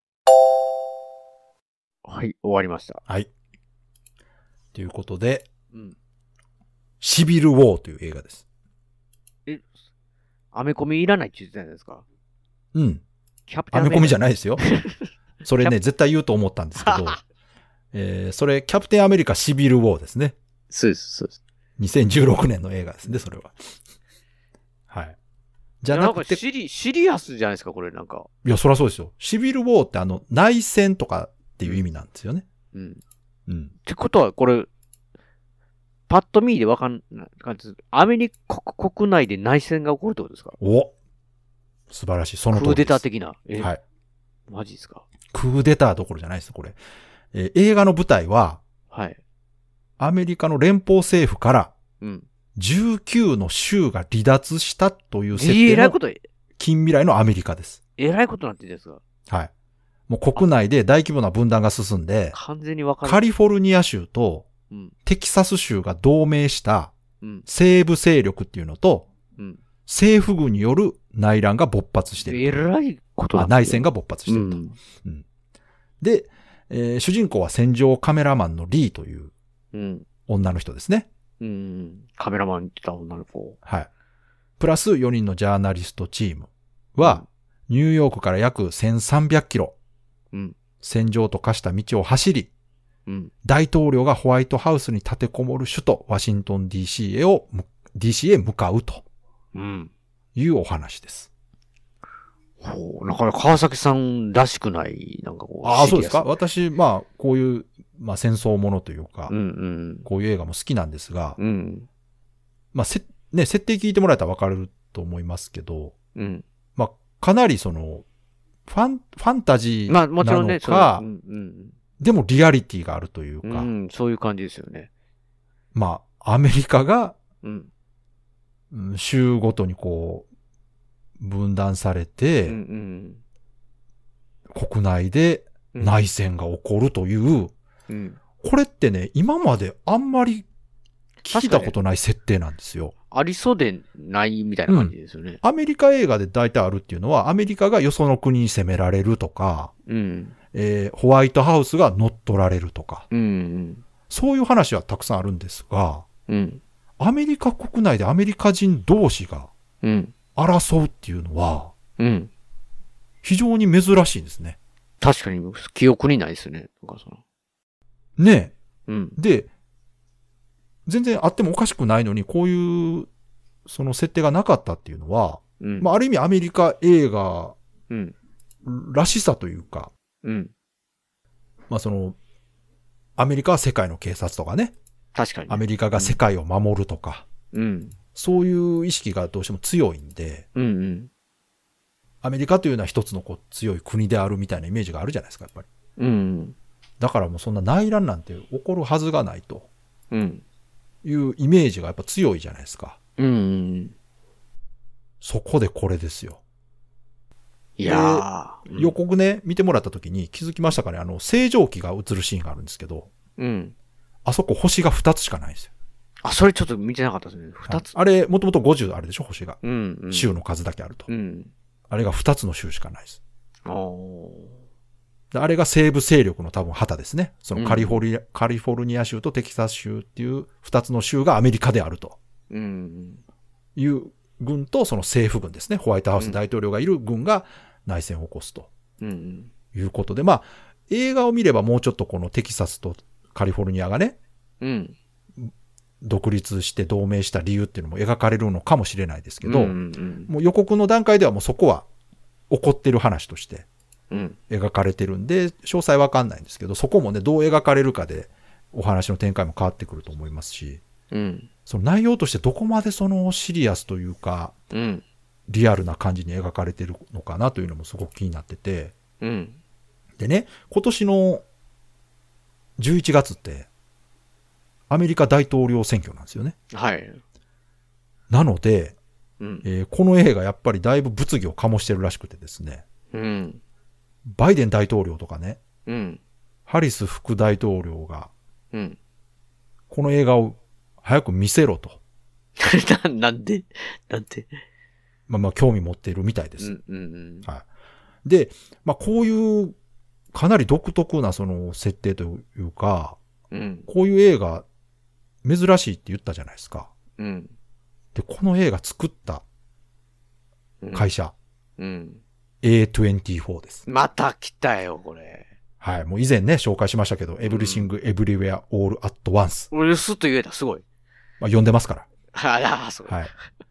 S2: はい、終わりました。
S3: はい。ということで、うん、シビルウォーという映画です。
S2: え、アメコミいらないって言ってたじゃないですか。
S3: うん。アメコミじゃないですよ。それね、絶対言うと思ったんですけど、えー、それ、キャプテンアメリカシビルウォーですね。
S2: そうです、そうです。
S3: にせんじゅうろくねんの映画ですね、それは。はい。
S2: じゃなくて。なんかシリ、シリアスじゃないですか、これなんか。
S3: いや、そりゃそうですよ。シビルウォーってあの、内戦とかっていう意味なんですよね。
S2: うん。うん。ってことは、これ、パッと見でわかんない感じです。アメリカ国内で内戦が起こるってことですか？
S3: お素晴らしい。その通りです。
S2: クーデター的な。え
S3: はい。
S2: マジですか？
S3: クーデターどころじゃないです、これ。えー、映画の舞台は、
S2: はい。
S3: アメリカの連邦政府から、
S2: うん。
S3: じゅうきゅうの州が離脱したという設定の近未来のアメリカです。
S2: えらいことになってるんですか？
S3: はい。もう国内で大規模な分断が進んで、
S2: 完全にわかる。
S3: カリフォルニア州とテキサス州が同盟した西部勢力っていうのと、うん、政府軍による内乱が勃発している。
S2: えらいことだ。
S3: 内戦が勃発していると。うんうん、で、えー、主人公は戦場カメラマンのリーという女の人ですね。
S2: うん、カメラマンって言った女の子。
S3: はい。プラスよにんのジャーナリストチームは、ニューヨークから約せんさんびゃくキロ、うん、戦場と化した道を走り、うん、大統領がホワイトハウスに立てこもる首都ワシントン ディーシー へを ディーシー へ向かうというお話です。
S2: うん、ほう、なんか川崎さんらしくない、なんかこう。
S3: ああ、そうですか。私、まあ、こういう、まあ、戦争ものというか、
S2: うんうん、
S3: こういう映画も好きなんですが、
S2: うん、
S3: まあ、せ、ね、設定聞いてもらえたらわかると思いますけど、
S2: うん、
S3: まあ、かなりその、ファン、ファンタジーなのか、まあ、もちろんね、うんうん、でもリアリティがあるというか、
S2: うん、そういう感じですよね。
S3: まあ、アメリカが、
S2: うん
S3: うん、州ごとにこう、分断されて、
S2: うん
S3: うん、国内で内戦が起こるという、
S2: うん、
S3: これってね、今まであんまり聞いたことない設定なんですよ。
S2: ありそうでないみたいな感じですよね。
S3: うん、アメリカ映画で大体あるっていうのは、アメリカがよその国に攻められるとか、
S2: うん
S3: えー、ホワイトハウスが乗っ取られるとか、
S2: うんうん、
S3: そういう話はたくさんあるんですが、
S2: うん、
S3: アメリカ国内でアメリカ人同士が争うっていうのは、
S2: うん、
S3: 非常に珍しいんですね。
S2: 確かに記憶にないですね。なんかその
S3: ねえ、
S2: うん。
S3: で、全然あってもおかしくないのに、こういうその設定がなかったっていうのは、うん、まあある意味アメリカ映画らしさというか、
S2: うん、
S3: まあそのアメリカは世界の警察とかね、
S2: 確かに、ね、
S3: アメリカが世界を守るとか、
S2: うん、
S3: そういう意識がどうしても強いんで、
S2: うんうん、
S3: アメリカというのは一つのこう強い国であるみたいなイメージがあるじゃないですか、やっぱり。
S2: うんうん、
S3: だからもうそんな内乱なんて起こるはずがないと。
S2: うん
S3: いうイメージがやっぱ強いじゃないですか。
S2: うんうん、
S3: そこでこれですよ。
S2: いや
S3: ー、予告ね、見てもらった時に気づきましたかね、あの、星条旗が映るシーンがあるんですけど、
S2: うん、
S3: あそこ星がふたつしかないんですよ。
S2: あ、それちょっと見てなかったですね。ふたつ、
S3: はい、あれ、もともとごじゅうあるでしょ、星が。
S2: うんうん、
S3: 州の数だけあると。
S2: うん、
S3: あれがふたつの州しかないです。
S2: お
S3: あれが西部勢力の多分旗ですね。そのカリフォルニア、うん、カリフォルニア州とテキサス州っていう二つの州がアメリカであると。
S2: うん、
S3: いう軍とその政府軍ですね。ホワイトハウス大統領がいる軍が内戦を起こすと。
S2: うん、
S3: いうことで、まあ、映画を見ればもうちょっとこのテキサスとカリフォルニアがね、
S2: うん、
S3: 独立して同盟した理由っていうのも描かれるのかもしれないですけど、
S2: うんうん、
S3: もう予告の段階ではもうそこは起こってる話として、
S2: うん、
S3: 描かれてるんで、詳細わかんないんですけど、そこもね、どう描かれるかで、お話の展開も変わってくると思いますし、
S2: うん、
S3: その内容としてどこまでそのシリアスというか、
S2: うん、
S3: リアルな感じに描かれてるのかなというのもすごく気になってて、
S2: うん、
S3: でね、今年のじゅういちがつって、アメリカ大統領選挙なんですよね。
S2: はい。
S3: なので、
S2: うん
S3: えー、この映画やっぱりだいぶ物議を醸してるらしくてですね、
S2: うん、
S3: バイデン大統領とかね、
S2: うん、
S3: ハリス副大統領が、
S2: うん、
S3: この映画を早く見せろと。
S2: な, なんでなんで
S3: まあまあ興味持っているみたいです。
S2: うんうんうん
S3: はい、で、まあこういうかなり独特なその設定というか、
S2: うん、
S3: こういう映画珍しいって言ったじゃないですか。
S2: うん、
S3: で、この映画作った会社、
S2: うんうん、
S3: エーにじゅうよん です。
S2: また来たよ、これ。
S3: はい。もう以前ね、紹介しましたけど、エブリシング、エブリウェア、オール、アット、ワンス。
S2: 俺、スッと言えた、すごい。
S3: まあ、読んでますから。
S2: ああ、そう。
S3: はい。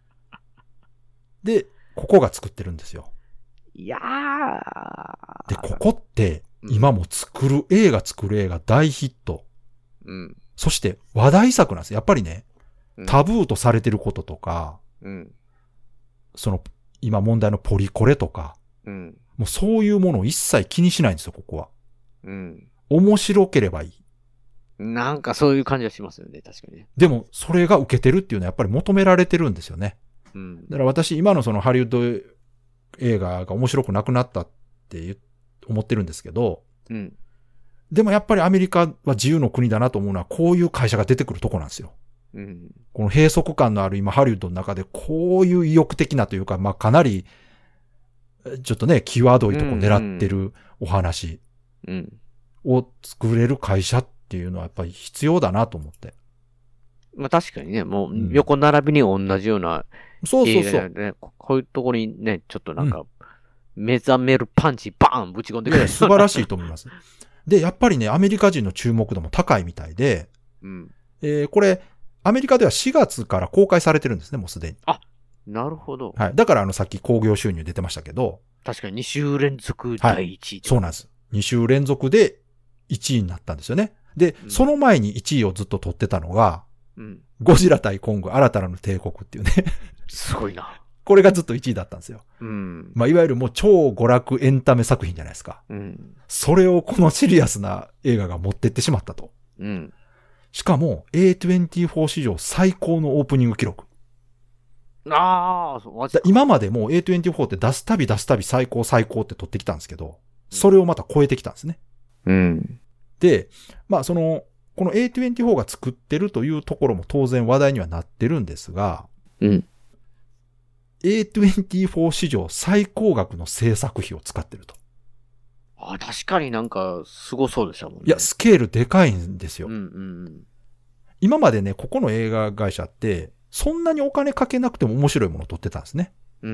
S3: で、ここが作ってるんですよ。
S2: いやー。
S3: で、ここって、今も作る映画作る映画大ヒット。
S2: うん。
S3: そして、話題作なんです。やっぱりね、タブーとされてることとか、
S2: うん。
S3: その、今問題のポリコレとか、
S2: うん。
S3: もうそういうものを一切気にしないんですよ、ここは。
S2: うん。
S3: 面白ければいい。
S2: なんかそういう感じがしますよね、確かにね。
S3: でも、それが受けてるっていうのはやっぱり求められてるんですよね。
S2: うん。
S3: だから私、今のそのハリウッド映画が面白くなくなったって思ってるんですけど、
S2: うん。
S3: でもやっぱりアメリカは自由の国だなと思うのは、こういう会社が出てくるとこなんですよ。
S2: うん。
S3: この閉塞感のある今ハリウッドの中で、こういう意欲的なというか、まあかなり、ちょっとね、際どいとこ狙ってるお話を作れる会社っていうのはやっぱり必要だなと思って。
S2: まあ確かにね、もう横並びに同じような、
S3: うん、そうそうそう。
S2: こういうところにね、ちょっとなんか、目覚めるパンチバーンぶち込んでくる、
S3: ね。素晴らしいと思います。で、やっぱりね、アメリカ人の注目度も高いみたいで、
S2: うん
S3: えー、これ、アメリカではしがつから公開されてるんですね、もうすでに。
S2: あ、なるほど。
S3: はい。だからあの、さっき興行収入出てましたけど。
S2: 確かにに週連続だいいちい、はい。
S3: そうなんです。に週連続でいちいになったんですよね。で、うん、その前にいちいをずっと取ってたのが、
S2: うん、
S3: ゴジラ対コング、新たなる帝国っていうね。
S2: すごいな。
S3: これがずっといちいだったんですよ。
S2: うん。
S3: まあ、いわゆるもう超娯楽エンタメ作品じゃないですか。
S2: うん。
S3: それをこのシリアスな映画が持ってってしまったと。
S2: うん。
S3: しかも エーにじゅうよん 史上最高のオープニング記録。
S2: ああ、そうマジか。
S3: 今までも エーにじゅうよん って出すたび出すたび最高最高って取ってきたんですけど、それをまた超えてきたんですね。
S2: うん。
S3: で、まあその、この エーにじゅうよん が作ってるというところも当然話題にはなってるんですが、
S2: うん。
S3: エーにじゅうよん 史上最高額の制作費を使ってると。
S2: あ、確かになんか、すごそうでしたもんね。
S3: いや、スケールでかいんですよ。
S2: うんうんうん、
S3: 今までね、ここの映画会社って、そんなにお金かけなくても面白いものを撮ってたんですね。
S2: うんうん、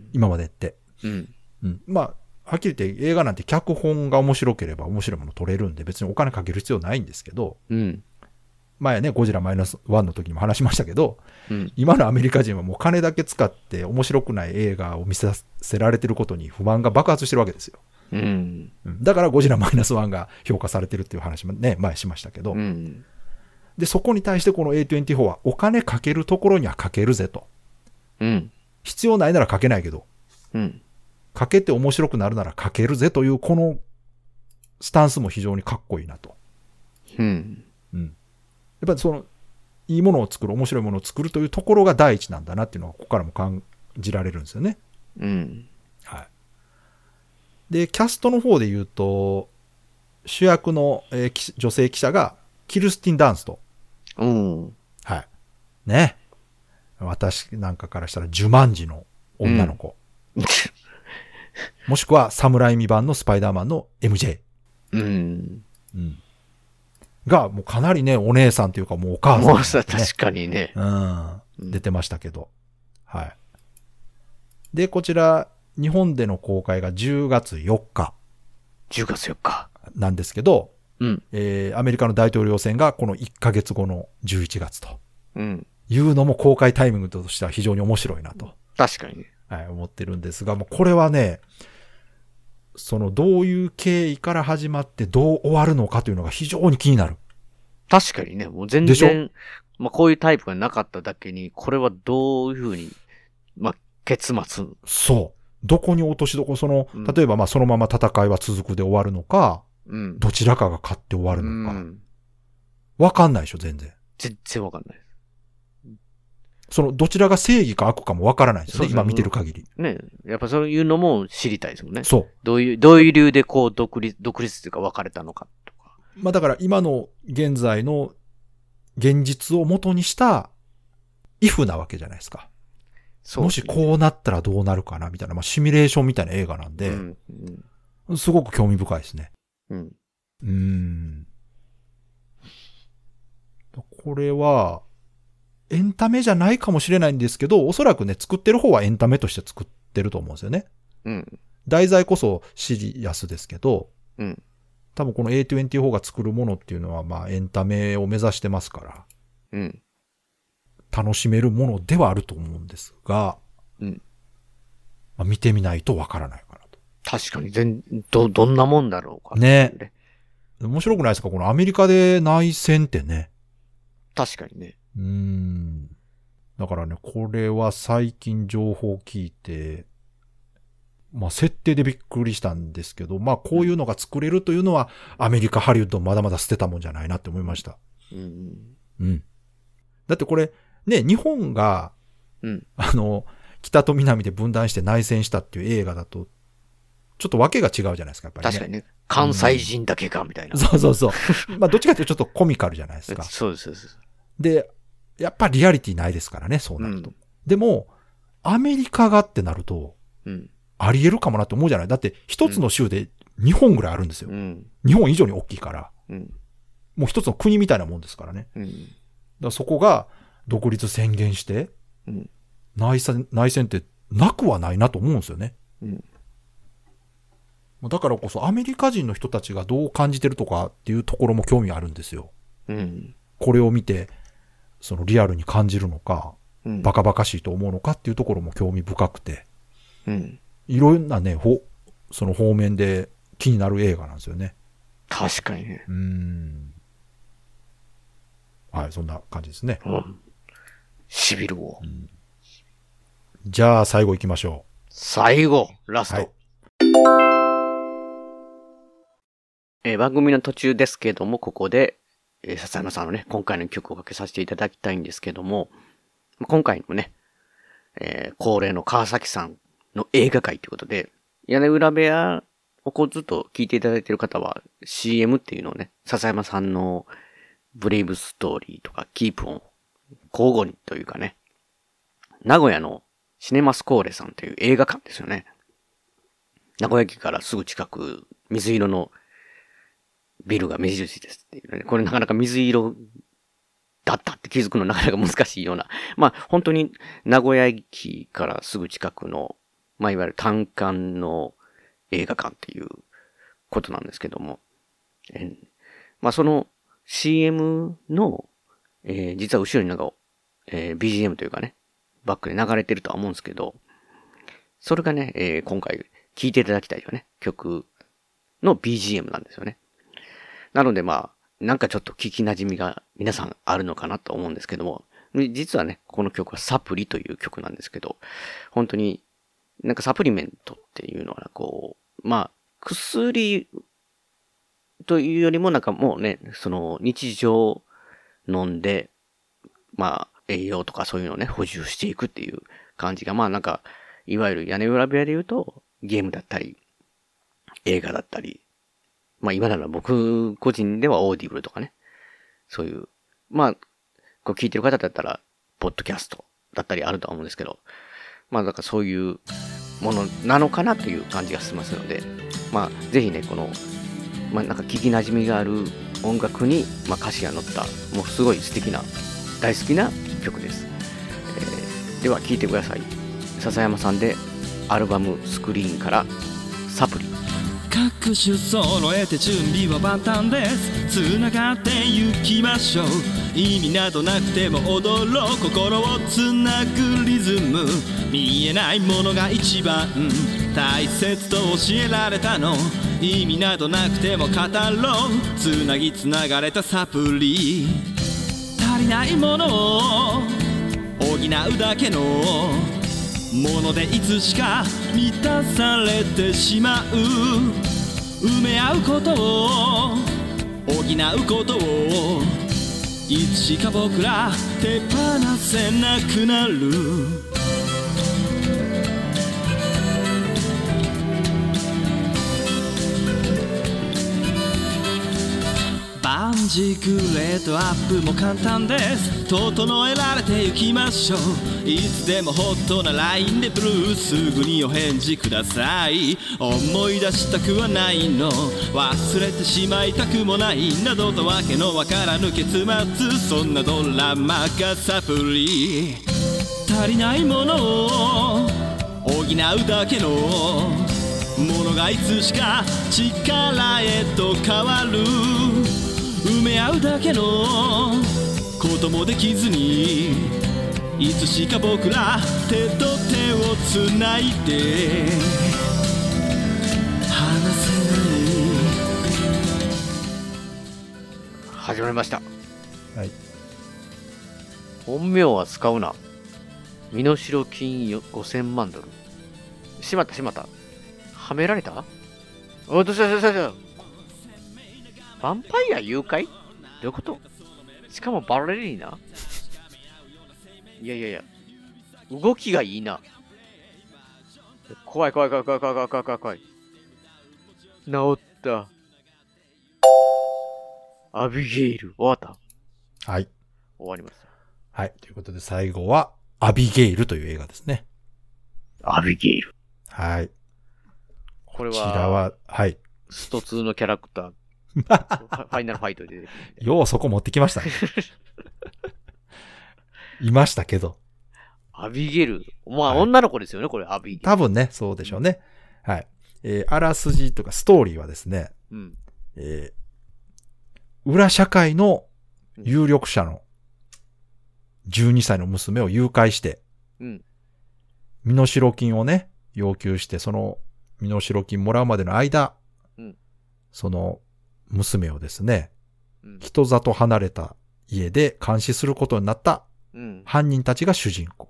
S3: 今までって。
S2: うん
S3: うん、まあ、はっきり言って映画なんて脚本が面白ければ面白いもの撮れるんで、別にお金かける必要ないんですけど、
S2: うん、
S3: 前ね、ゴジラマイナスワンの時にも話しましたけど、
S2: うん、
S3: 今のアメリカ人はもう金だけ使って面白くない映画を見せられてることに不満が爆発してるわけですよ。
S2: うん、
S3: だからゴジラマイナスワンが評価されてるっていう話もね、前しましたけど、
S2: うん、
S3: で、そこに対してこの エーにじゅうよん はお金かけるところにはかけるぜと。
S2: うん、
S3: 必要ないならかけないけど、
S2: うん、
S3: かけて面白くなるならかけるぜというこのスタンスも非常にかっこいいなと。
S2: うん。
S3: うん。やっぱりその、いいものを作る、面白いものを作るというところが第一なんだなっていうのはここからも感じられるんですよね。
S2: うん。
S3: はい。で、キャストの方で言うと、主役の、えー、女性記者がキルスティン・ダンスト。
S2: うん。
S3: はい。ね。私なんかからしたらジュマンジの女の子。うん、もしくはサムライミ版のスパイダーマンの エムジェイ。
S2: うん。
S3: うん。が、もうかなりね、お姉さんというかもうお母さん、ね。
S2: もうさ、確かにね。
S3: うん。出てましたけど。はい。で、こちら、日本での公開がじゅうがつよっか。
S2: じゅうがつよっか。
S3: なんですけど、
S2: うん。
S3: えー、アメリカの大統領選がこのいっかげつごのじゅういちがつと。
S2: うん。
S3: いうのも公開タイミングとしては非常に面白いなと。
S2: 確かにね。
S3: はい、思ってるんですが、もうこれはね、そのどういう経緯から始まってどう終わるのかというのが非常に気になる。
S2: 確かにね、もう全然、まあこういうタイプがなかっただけに、これはどういうふうに、まあ結末。
S3: そう。どこに落としどころ、その、例えばまあそのまま戦いは続くで終わるのか、うん、どちらかが勝って終わるのか。わ、うん、かんないでしょ、全然。
S2: 全然わかんない。
S3: その、どちらが正義か悪かもわからないですよね、今見てる限り。
S2: ね。やっぱそういうのも知りたいですもんね。
S3: そう。
S2: どういう、どういう理由でこう、独立、独立というか分かれたのかとか。
S3: まあだから今の現在の現実を元にしたイフなわけじゃないですか。そうですね。もしこうなったらどうなるかなみたいな、まあシミュレーションみたいな映画なんで、うんうん、すごく興味深いですね。
S2: うん。
S3: うーん。これは、エンタメじゃないかもしれないんですけど、おそらくね、作ってる方はエンタメとして作ってると思うんですよね。
S2: うん。
S3: 題材こそシリアスですけど、
S2: うん。
S3: 多分この エーにじゅうよん が作るものっていうのは、まあエンタメを目指してますから、
S2: うん。
S3: 楽しめるものではあると思うんですが、
S2: うん。
S3: まあ、見てみないとわからないかなと。
S2: 確かに、全、ど、どんなもんだろうか。
S3: ね。面白くないですかこのアメリカで内戦ってね。
S2: 確かにね。
S3: うーん。だからね、これは最近情報を聞いて、まあ設定でびっくりしたんですけど、まあこういうのが作れるというのは、アメリカ、ハリウッドまだまだ捨てたもんじゃないなって思いました。
S2: うん。
S3: うん。だってこれ、ね、日本が、
S2: うん、
S3: あの、北と南で分断して内戦したっていう映画だと、ちょっと訳が違うじゃないですか、やっぱりね。
S2: 確かにね。関西人だけか、みたいな、
S3: うん。そうそうそう。まあどっちかというとちょっとコミカルじゃないですか。
S2: そうです、そうです。
S3: で、やっぱりリアリティないですからね、そうなると。うん、でも、アメリカがってなると、
S2: うん、
S3: あり得るかもなって思うじゃない。だって、一つの州でにほんぐらいあるんですよ。うん、日本以上に大きいから、
S2: うん。
S3: もう一つの国みたいなもんですからね。
S2: うん、だ
S3: からそこが独立宣言して、
S2: うん、
S3: 内戦、内戦ってなくはないなと思うんですよね。
S2: うん、
S3: だからこそアメリカ人の人たちがどう感じてるとかっていうところも興味あるんですよ。
S2: うん、
S3: これを見て、そのリアルに感じるのか、
S2: うん、
S3: バカバカしいと思うのかっていうところも興味深くて、
S2: うん、
S3: いろんなね、ほ、その方面で気になる映画なんですよね。
S2: 確かにね。
S3: うーん。はい、そんな感じですね。
S2: うん。しびるを、うん。
S3: じゃあ最後行きましょう。
S2: 最後、ラスト。はい、えー、番組の途中ですけども、ここで、えー、笹山さんのね、今回の曲をかけさせていただきたいんですけども、今回もね、えー、恒例の川崎さんの映画会ということで、屋根裏部屋をこうずっと聞いていただいている方は シーエム っていうのをね、笹山さんのブレイブストーリーとかキープオン交互にというかね、 名古屋のシネマスコーレさんという映画館ですよね。名古屋駅からすぐ近く、水色のビルが目印ですっていうね。これなかなか水色だったって気づくのなかなか難しいような。まあ本当に名古屋駅からすぐ近くの、まあいわゆる単館の映画館っていうことなんですけども。えー、まあその シーエム の、えー、実は後ろになんか、えー、ビージーエム というかね、バックで流れてるとは思うんですけど、それがね、えー、今回聴いていただきたいよね。曲の ビージーエム なんですよね。なのでまあ、なんかちょっと聞き馴染みが皆さんあるのかなと思うんですけども、実はね、この曲はサプリという曲なんですけど、本当になんかサプリメントっていうのはこう、まあ、薬というよりもなんかもうね、その日常飲んで、まあ、栄養とかそういうのをね、補充していくっていう感じが、まあなんか、いわゆる屋根裏部屋で言うと、ゲームだったり、映画だったり、まあ今なら僕個人ではオーディブルとかね、そういう、まあ、こう聞いてる方だったら、ポッドキャストだったりあるとは思うんですけど、まあだからそういうものなのかなという感じがしますので、まあぜひね、この、まあなんか聞き馴染みがある音楽に、まあ歌詞が載った、もうすごい素敵な、大好きな曲です。えー、では聴いてください。笹山さんでアルバムスクリーンからサプリ。
S1: 各種揃えて準備は万端です。つながってゆきましょう。意味などなくても踊ろう。心をつなぐリズム。見えないものが一番大切と教えられたの。意味などなくても語ろう。つなぎつながれたサプリ。足りないものを補うだけのものでいつしか満たされてしまう。埋め合うことを補うことをいつしか僕ら手放せなくなる。バンジグレードアップも簡単です。整えられてゆきましょう。いつでもホットな ライン でブルーすぐにお返事ください。思い出したくはないの、忘れてしまいたくもないなどとわけのわからぬ結末。そんなドラマがサプリ。足りないものを補うだけのものがいつしか力へと変わる。埋め合うだけのこともできずにいつしか僕ら手と手をつないで離せない。
S2: 始まりました。
S3: はい。
S2: 本名は使うな。身代金ごせんまんドル。しまったしまった。はめられた？おい、どうしたどうしたどうした。ヴァンパイア誘拐？どういうこと？しかもバレリーナ？いやいやいや、動きがいいな。怖い怖い怖い怖い怖い怖い怖い怖い怖い。治った。アビゲイル。終わった？
S3: はい。
S2: 終わりました。
S3: はい。ということで最後は、アビゲイルという映画ですね。
S2: アビゲイル。
S3: はい。
S2: これは、
S3: こちらは、はい。
S2: ストツーのキャラクター。ファイナルファイトで出てくる。
S3: ようそこ持ってきましたね。いましたけど。
S2: アビゲル。まあ、はい、女の子ですよね、これ、アビゲル。
S3: 多分ね、そうでしょうね。はい。えー、あらすじとかストーリーはですね、
S2: うん、
S3: えー、裏社会の有力者のじゅうにさいの娘を誘拐して、
S2: うん、
S3: 身代金をね、要求して、その身代金もらうまでの間、
S2: うん、
S3: その娘をですね、
S2: うん、
S3: 人里離れた家で監視することになった犯人たちが主人公。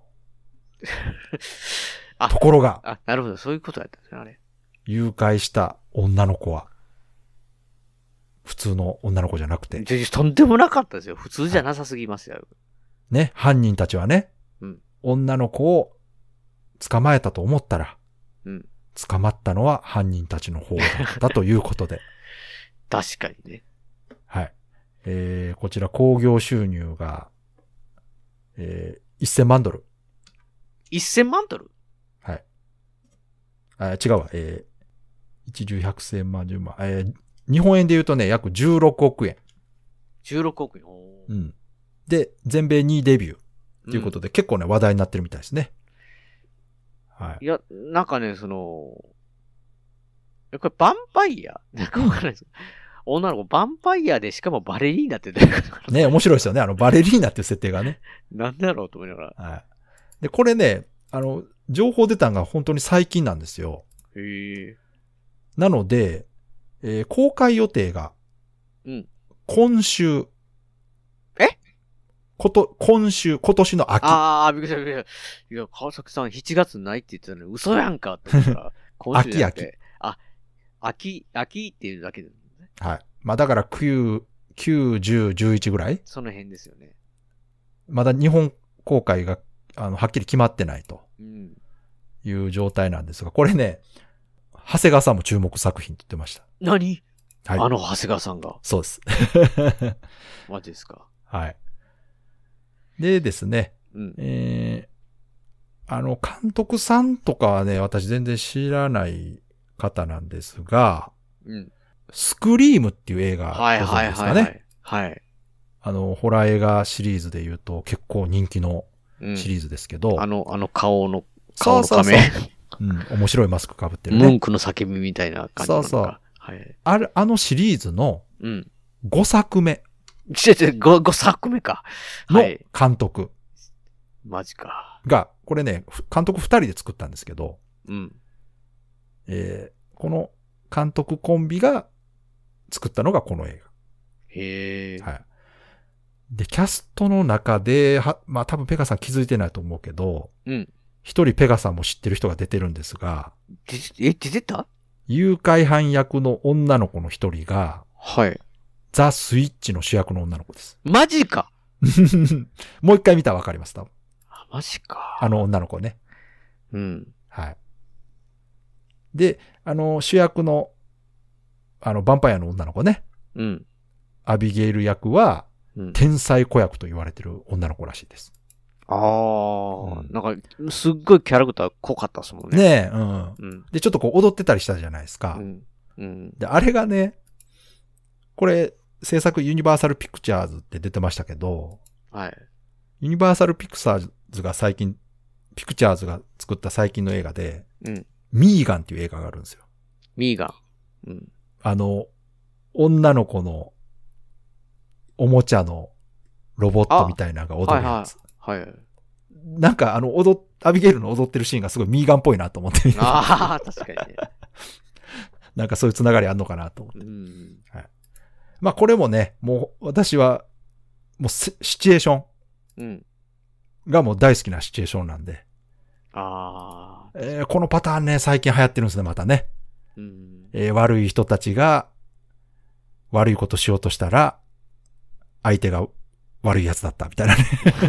S2: あ、
S3: ところが、
S2: あ、なるほど、そういうことだったんですね、あれ。
S3: 誘拐した女の子は、普通の女の子じゃなくて。
S2: とんでもなかったですよ。普通じゃなさすぎますよ。
S3: ね、犯人たちはね、
S2: うん、
S3: 女の子を捕まえたと思ったら、
S2: うん、
S3: 捕まったのは犯人たちの方だったということで。
S2: 確かにね。
S3: はい。えー、こちら興行収入が、えー、せんまんドル。
S2: せんまんドル
S3: はい。あ、違うわ。えー、一重百千万十万。えー、日本円で言うとね、約じゅうろくおくえん。
S2: じゅうろくおくえん。
S3: うん。で、全米にいデビュー。ということで、うん、結構ね、話題になってるみたいですね。はい。
S2: いや、なんかね、その、これヴァンパイアなんかわかんないです。女の子、ヴァンパイアでしかもバレリーナって出てくるから
S3: ね、面白いですよね。あの、バレリーナっていう設定がね。
S2: なんだろうと思いながら。
S3: はい。で、これね、あの、情報出たのが本当に最近なんですよ。
S2: へえ。
S3: なので、えー、公開予定が、
S2: うん。
S3: 今週。
S2: え
S3: こと、今週、今年の秋。
S2: ああ、びっくりした、びっくりした。いや、川崎さんしちがつないって言ってたのに、嘘やんかって思ったら、今週じゃなくて。秋、秋。あ、秋、秋っていうだけで、ね。
S3: はい。まあだからきゅう、きゅう、じゅう、じゅういちぐらい
S2: その辺ですよね。
S3: まだ日本公開が、あの、はっきり決まってないと。
S2: うん。
S3: いう状態なんですが、これね、長谷川さんも注目作品って言ってました。
S2: 何？
S3: はい。
S2: あの長谷川さんが。
S3: そうです。
S2: マジですか。
S3: はい。でですね、
S2: うん、
S3: えー、あの、監督さんとかはね、私全然知らない方なんですが、
S2: うん、
S3: スクリームっていう映画ご存知ですかね。はいはいはい、はい。
S2: はい。
S3: あの、ホラー映画シリーズで言うと結構人気のシリーズですけど。
S2: うん、あの、あの顔の、顔の仮面。
S3: そうそうそううん、面白いマスク被ってるね。
S2: ムンクの叫びみたいな感じなのか。
S3: そうそう。
S2: はい。
S3: ある、あのシリーズのごさくめ。
S2: 違う違う、ご、ごさくめか。
S3: の監督。はい、
S2: マジか。
S3: が、これね、監督ふたりで作ったんですけど、
S2: うん。
S3: えー、この監督コンビが作ったのがこの映画。
S2: へー。
S3: はい。で、キャストの中で、は、まあ多分ペガさん気づいてないと思うけど、
S2: うん。
S3: 一人ペガさんも知ってる人が出てるんですが、
S2: え、出てた？
S3: 誘拐犯役の女の子の一人が、
S2: はい。
S3: ザ・スイッチの主役の女の子です。
S2: マジか
S3: もう一回見たらわかります、多分。
S2: あ、マジか。
S3: あの女の子ね。
S2: うん。
S3: はい。で、あの、主役の、あの、ヴァンパイアの女の子ね。
S2: うん。
S3: アビゲイル役は、
S2: うん、
S3: 天才子役と言われてる女の子らしいです。
S2: ああ、うん、なんか、すっごいキャラクター濃かったですもんね。
S3: ねえ、うん。
S2: うん、
S3: で、ちょっとこう踊ってたりしたじゃないですか。
S2: うんうん、
S3: で、あれがね、これ、制作ユニバーサルピクチャーズって出てましたけど、
S2: はい。
S3: ユニバーサルピクサーズが最近、ピクチャーズが作った最近の映画で、
S2: うん、
S3: ミーガンっていう映画があるんですよ。
S2: ミーガン。うん、
S3: あの、女の子のおもちゃのロボットみたいなのが踊るやつ。
S2: はい、はい。はい。
S3: なんかあの、踊っ、アビゲイルの踊ってるシーンがすごいミーガンっぽいなと思って。
S2: ああ、確かにね。
S3: なんかそういうつながりあんのかなと思って。
S2: うん、
S3: はい。まあこれもね、もう私は、もうシチュエーションがもう大好きなシチュエーションなんで。
S2: ああ、
S3: えー。このパターンね、最近流行ってるんですね、またね。
S2: うん
S3: えー、悪い人たちが悪いことしようとしたら、相手が悪いやつだったみたいなね。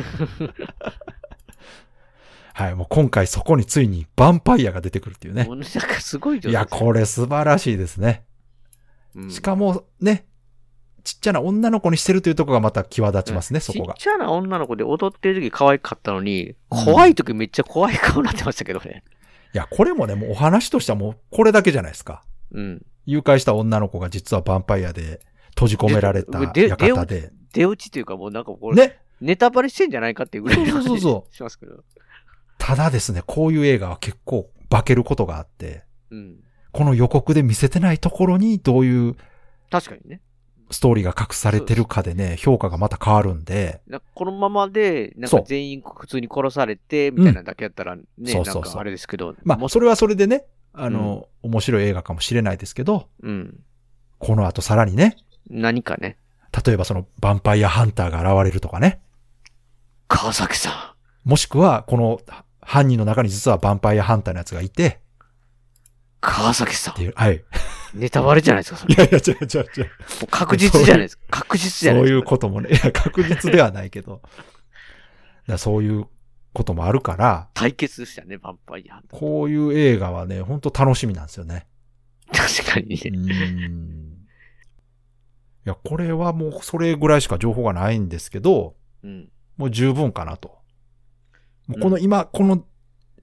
S3: はい、もう今回そこについにヴァンパイアが出てくるっていうね。
S2: なんかすごい
S3: いや、これ素晴らしいですね。うん、しかもね、ちっちゃな女の子にしてるというところがまた際立ちますね、うん、そこが。
S2: ちっちゃな女の子で踊ってる時可愛かったのに、怖い時めっちゃ怖い顔になってましたけどね。
S3: いや、これもね、もうお話としてはもうこれだけじゃないですか。
S2: うん。
S3: 誘拐した女の子が実はヴァンパイアで閉じ込められた館で。
S2: 出落ちというかもうなんかこれ、ね、ネタバレしてんじゃないかっていうぐらいの感じ
S3: そうそうそう
S2: しますけど。
S3: ただですね、こういう映画は結構化けることがあって、
S2: うん、
S3: この予告で見せてないところにどういう
S2: 確かにね
S3: ストーリーが隠されてるかでね、評価がまた変わるんで。
S2: このままで、なんか全員普通に殺されて、みたいなだけやったらね、うん、そうそうそうなんかあれですけど。
S3: まあ、それはそれでね、あの、うん、面白い映画かもしれないですけど、
S2: うん、
S3: この後さらにね、
S2: 何かね。
S3: 例えばその、ヴァンパイアハンターが現れるとかね。
S2: 川崎さ
S3: ん。もしくは、この、犯人の中に実はヴァンパイアハンターのやつがいて、
S2: 川崎さん。
S3: っていう、はい。
S2: ネタバレじゃないですか、それ。
S3: いやいや、違う違う違う。も
S2: う確実じゃないですか。確実じゃないですか。
S3: そういうこともね、いや、確実ではないけど。だそういうこともあるから。
S2: 対決したね、ヴァンパイア。
S3: こういう映画はね、ほんと楽しみなんですよね。
S2: 確かにね。
S3: うーん。いや、これはもうそれぐらいしか情報がないんですけど、
S2: うん、
S3: もう十分かなと。もうこの今、うん、この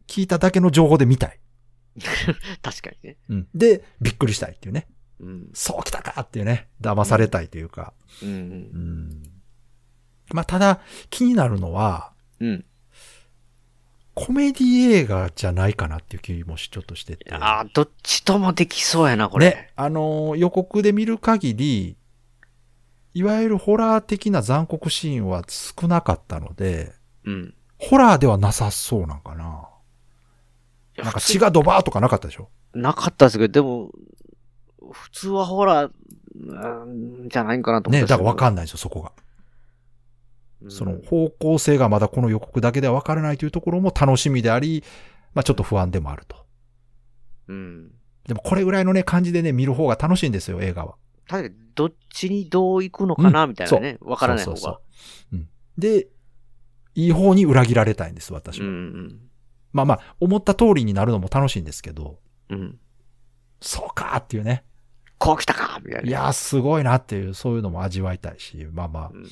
S3: 聞いただけの情報で見たい。
S2: 確かにね。
S3: うん。で、びっくりしたいっていうね。
S2: うん。
S3: そうきたかっていうね。騙されたいというか。
S2: うん。うん。
S3: うんまあ、ただ、気になるのは、
S2: うん。
S3: コメディ映画じゃないかなっていう気もちょっとしてて。
S2: ああ、どっちともできそうやな、これ。
S3: ね。あのー、予告で見る限り、いわゆるホラー的な残酷シーンは少なかったので、
S2: うん。
S3: ホラーではなさそうなんかな。なんか血がドバーとかなかったでしょ？
S2: なかったですけど、でも、普通はホラー、じゃないんかなと思って。
S3: ね、だからわかんないですよ、そこが。その方向性がまだこの予告だけでは分からないというところも楽しみであり、まあちょっと不安でもあると。
S2: うん。
S3: でもこれぐらいのね、感じでね、見る方が楽しいんですよ、映画は。
S2: 確かに、どっちにどう行くのかな、みたいなね。分からない方が。
S3: そうそうそう、うん。で、いい方に裏切られたいんです、私は。
S2: うんうん、
S3: まあまあ、思った通りになるのも楽しいんですけど、
S2: うん、
S3: そうかっていうね。
S2: こう来たかみたいな。
S3: いやー、すごいなっていう、そういうのも味わいたいし、まあまあ。うん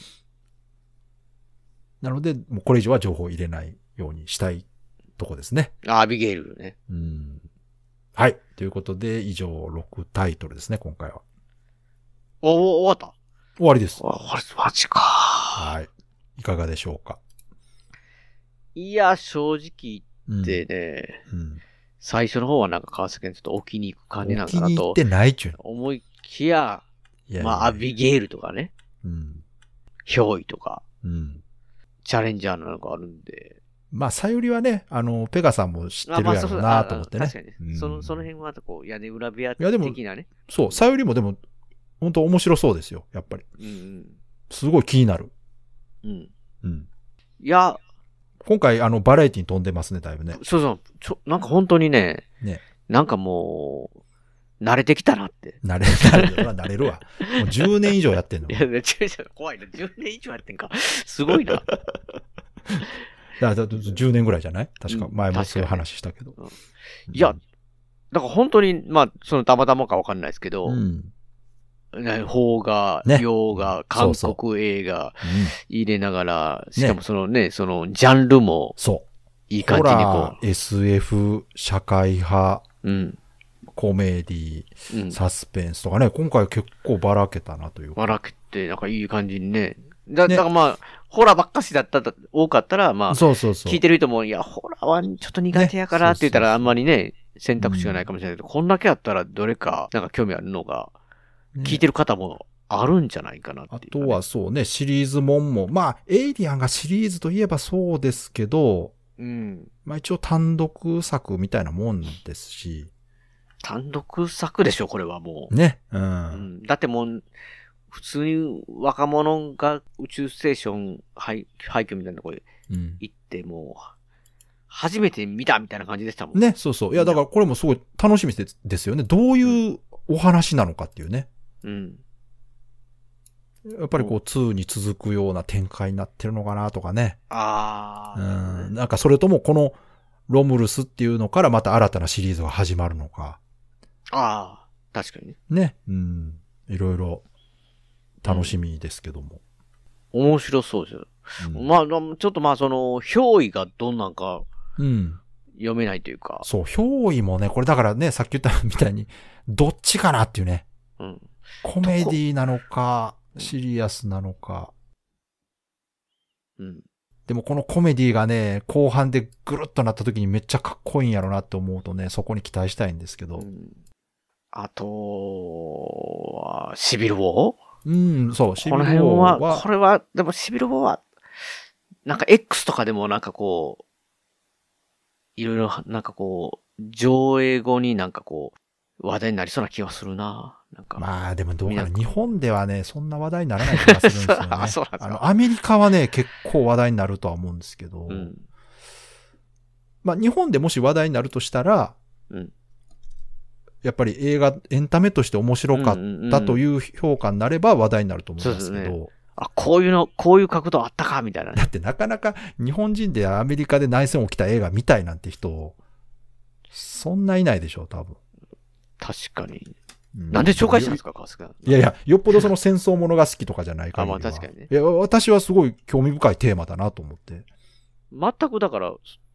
S3: なので、もうこれ以上は情報を入れないようにしたいとこですね。
S2: あ、アビゲイルね。
S3: うん。はい。ということで、以上ろくタイトルですね、今回は。
S2: お、終わった
S3: 終わりです。
S2: 終わり、マジか。
S3: はい。いかがでしょうか。
S2: いや、正直言ってね、うんうん、最初の方はなんか川崎にちょっと置きに行く感じなんかなと。
S3: 置きに行ってないっちゅうの。
S2: 思いきや、いやいやまあ、アビゲイルとかね。うん。憑依とか。うん。チャレンジャーなのがあるんで。
S3: まあ、さゆりはね、あの、ペガさんも知ってるやろうなと思ってね。
S2: 確かにね。うん、その、その辺は、こう、屋根裏部屋的なね。いやでも
S3: そう、さゆりもでも、本当面白そうですよ、やっぱり。うんうん、すごい気になる。
S2: うん。うん。いや、
S3: 今回、あの、バラエティに飛んでますね、だいぶね。
S2: そうそう。ちょ、なんか本当にね、ね。なんかもう、慣れてきたなって。
S3: 慣れ、慣れるわ、慣れるわ。もうじゅうねん以上やってんの。
S2: いや、めちゃめちゃ怖いな。じゅうねん以上やってんか。すごいな。
S3: だからじゅうねんぐらいじゃない確か、前もそういう話したけど。
S2: うん、いや、だから本当に、まあ、そのたまたまかわかんないですけど、うん、ね、邦画、ね、洋画、韓国映画入れながら、しかもそのね、そのジャンルも、
S3: そう。
S2: いい感じにこ
S3: う。エスエフ、社会派、うんコメディ、うん、サスペンスとかね、今回結構ばらけたなという
S2: ばらけて、なんかいい感じにね。だ、ね、だからまあ、ホラーばっかしだったら、多かったら、まあ、
S3: そうそうそう。
S2: 聞いてる人も、いや、ホラーはちょっと苦手やからって言ったら、あんまりね、選択肢がないかもしれないけど、うん、こんだけあったらどれか、なんか興味あるのが、聞いてる方もあるんじゃないかなっていう、
S3: ね。あとはそうね、シリーズもんも、まあ、エイリアンがシリーズといえばそうですけど、うん。まあ一応単独作みたいなもんですし、
S2: 単独作でしょ、これはもう。
S3: ね。うん。
S2: うん、だってもう、普通に若者が宇宙ステーション廃墟みたいなところで行って、もう、初めて見たみたいな感じでしたもん
S3: ね。そうそう。いや、だからこれもすごい楽しみですよね。どういうお話なのかっていうね。うん。やっぱりこう、にに続くような展開になってるのかなとかね。
S2: あ
S3: あ。うん。なんかそれともこの、ロムルスっていうのからまた新たなシリーズが始まるのか。
S2: ああ、確かにね。
S3: ね。うん。いろいろ楽しみですけども。
S2: うん、面白そうですよ。うん、まあ、ちょっとまあその、憑依がどんなんか、うん。読めないというか。
S3: そう、憑依もね、これだからね、さっき言ったみたいに、どっちかなっていうね。うん。コメディなのか、シリアスなのか。うん。でもこのコメディがね、後半でぐるっとなった時にめっちゃかっこいいんやろなって思うとね、そこに期待したいんですけど。うん、
S2: あとは、シビルウォー
S3: うん、そう、
S2: シビルウォーは。この辺は、これは、でもシビルウォーは、なんか X とかでもなんかこう、いろいろなんかこう、上映後になんかこう、話題になりそうな気がするな。なんか
S3: まあでもどうかな。日本ではね、そんな話題にならない気がするんですよね。
S2: あ、そうなんですか。
S3: あの、アメリカはね、結構話題になるとは思うんですけど、うん、まあ日本でもし話題になるとしたら、うん、やっぱり映画、エンタメとして面白かったという評価になれば話題になると思うんですけど、そうですね。
S2: あ、こういうの、こういう角度あったか、みたいな、ね。
S3: だってなかなか日本人でアメリカで内戦起きた映画見たいなんて人、そんないないでしょ、多分。
S2: 確かに。なんで紹介したんですか、川崎さん。
S3: いやいや、よっぽどその戦争ものが好きとかじゃないから。
S2: あ、まあ確かにね。
S3: いや、私はすごい興味深いテーマだなと思って。
S2: 全くだから、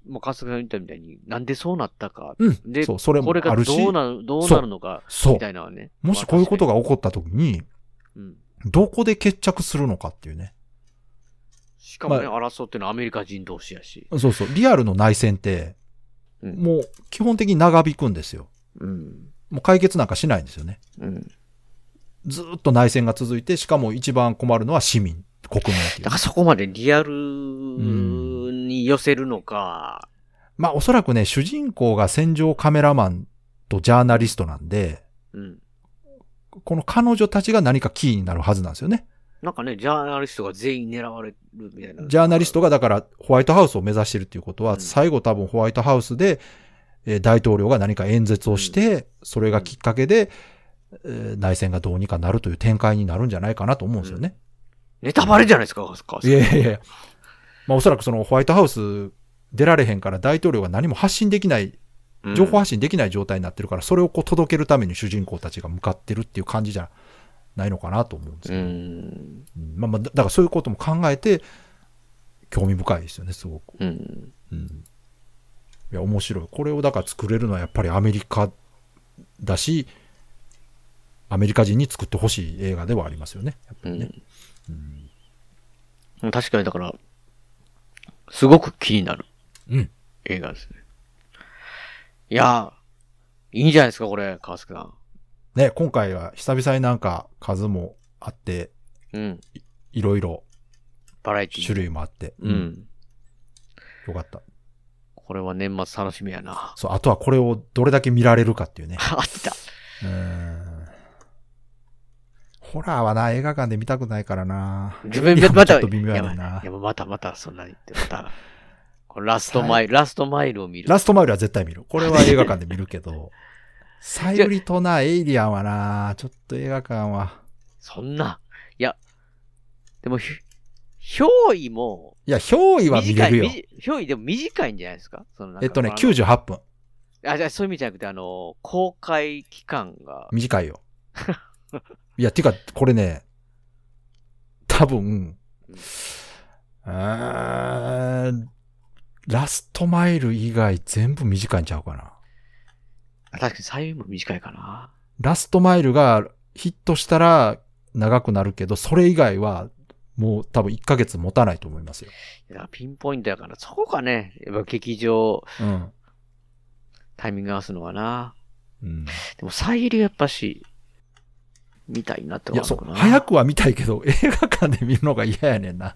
S2: もう川崎さん言ったみたいに、なんでそうなったか。
S3: うん。
S2: で、
S3: そう、それも
S2: これが
S3: あるし。
S2: どうなる、どうなるのか、
S3: そう。
S2: みたいなのはね。
S3: もしこういうことが起こった時に、
S2: うん、
S3: どこで決着するのかっていうね。
S2: しかもね、まあ、争ってるのはアメリカ人同士やし。
S3: そうそう。リアルの内戦って、うん、もう基本的に長引くんですよ。うん、もう解決なんかしないんですよね。うん、ずっと内戦が続いて、しかも一番困るのは市民、国民っていう。
S2: だからそこまでリアルに寄せるのか。
S3: うん、まあおそらくね、主人公が戦場カメラマンとジャーナリストなんで、うん、この彼女たちが何かキーになるはずなんですよね。
S2: なんかね、ジャーナリストが全員狙われるみたいな。
S3: ジャーナリストがだからホワイトハウスを目指してるっていうことは、うん、最後多分ホワイトハウスで、えー、大統領が何か演説をして、うん、それがきっかけで、えー、内戦がどうにかなるという展開になるんじゃないかなと思うんですよね。
S2: うん、ネタバレじゃないですか、
S3: いやいやいや。まあおそらくそのホワイトハウス出られへんから大統領が何も発信できない、情報発信できない状態になってるから、それをこう届けるために主人公たちが向かってるっていう感じじゃないのかなと思うんですけど。うん、まあまあ、だからそういうことも考えて、興味深いですよね、すごく。うんうん、いや、面白い。これをだから作れるのはやっぱりアメリカだし、アメリカ人に作ってほしい映画ではありますよね。やっぱりね。
S2: うんうん、確かにだから、すごく気になる映画ですね。うん、いやー、いいんじゃないですか、これ、川崎さん。
S3: ね、今回は久々になんか数もあって、うん、い, いろいろ
S2: バラエティ
S3: 種類もあって、
S2: うん、
S3: よかった。
S2: これは年末楽しみやな。
S3: そう、あとはこれをどれだけ見られるかっていうね。
S2: あった。
S3: うーん。ホラーはな、映画館で見たくないからな。
S2: 自分でまた、
S3: ちょっと微妙やねんな。
S2: いや、またまたそんなに言って、また、これラストマイル、ラストマイルを見る。
S3: ラストマイルは絶対見る。これは映画館で見るけど、サイリとな、エイリアンはな、ちょっと映画館は。
S2: そんな。いや、でも、憑依も。
S3: いや、憑依は見れるよ。
S2: 憑依でも短いんじゃないですか？そのなんか
S3: えっとね、きゅうじゅうはっぷん。
S2: あ、じゃあそういう意味じゃなくて、あの、公開期間が。
S3: 短いよ。いや、てか、これね、多分、うん、あラストマイル以外全部短いんちゃうかな。
S2: 確かに左右も短いかな。
S3: ラストマイルがヒットしたら長くなるけど、それ以外はもう多分いっかげつ持たないと思いますよ。
S2: いや、ピンポイントやから、そこかね、やっぱ劇場、うん、タイミング合わすのはな。うん、でも、サイリやっぱし、見たいなって思うかな。いや、そう、
S3: 早くは見たいけど、映画館で見るのが嫌やねんな。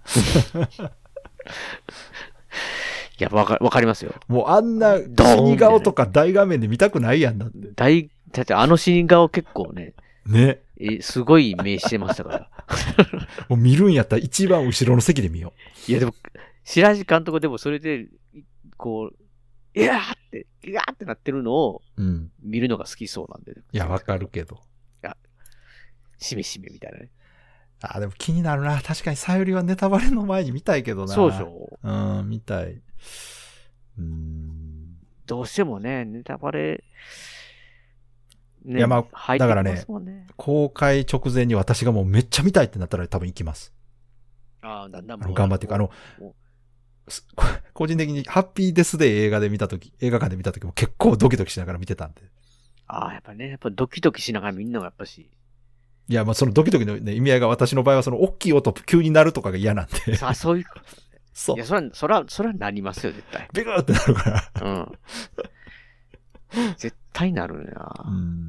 S2: いや、わか、わかりますよ。
S3: もうあんな死に顔とか大画面で見たくないやんだって。
S2: 大、だってあの死に顔結構ね。
S3: ね。
S2: え、すごい目してましたから。
S3: もう見るんやったら一番後ろの席で見よ
S2: う。いや、でも、白石監督でもそれで、こう、いやーって、いやーってなってるのを、見るのが好きそうなんで。うん、
S3: いや、わかるけど。
S2: いや、しめしめみたいなね。
S3: あ、でも気になるな。確かにさよりはネタバレの前に見たいけどな。
S2: そうでしょ。
S3: うん、見たい。うーん。
S2: どうしてもね、ネタバレ、
S3: ね、いや、まあ、だからね、公開直前に私がもうめっちゃ見たいってなったら多分行きます。
S2: ああ、だんだんも
S3: う。頑張っていく。あの、個人的にハッピーデスデー映画で見たとき、映画館で見たときも結構ドキドキしながら見てたんで。
S2: ああ、やっぱね、やっぱドキドキしながら見るのがやっぱし。
S3: いや、まあそのドキドキの、ね、意味合いが私の場合はその大きい音急になるとかが嫌なんで。
S2: さあ、そういう。
S3: そう。
S2: いや、それは、それは、それはなりますよ、絶対。
S3: ビクーってなるから。
S2: うん。絶対なるな。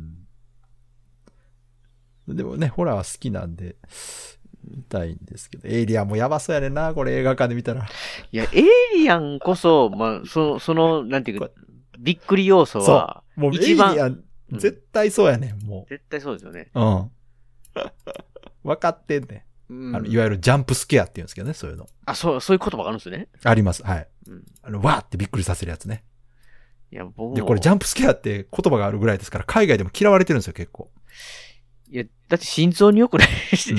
S3: うん。でもね、ホラーは好きなんで、見たいんですけど、エイリアンもやばそうやねんな、これ映画館で見たら。
S2: いや、エイリアンこそ、まあ、その、その、なんていうか、びっくり要素は、
S3: そう。もう一番、エイリアン、絶対そうやねん、もう。
S2: 絶対そうですよね。
S3: うん。分かってんねん。うん、あのいわゆるジャンプスケアって言うんですけどね、そういうの。
S2: あ、そう、そういう言葉があるんですね。
S3: あります。はい。うん、あの、わーってびっくりさせるやつね。
S2: いや、僕も。
S3: で、これジャンプスケアって言葉があるぐらいですから、海外でも嫌われてるんですよ、結構。
S2: いや、だって心臓に良くない、
S3: うん、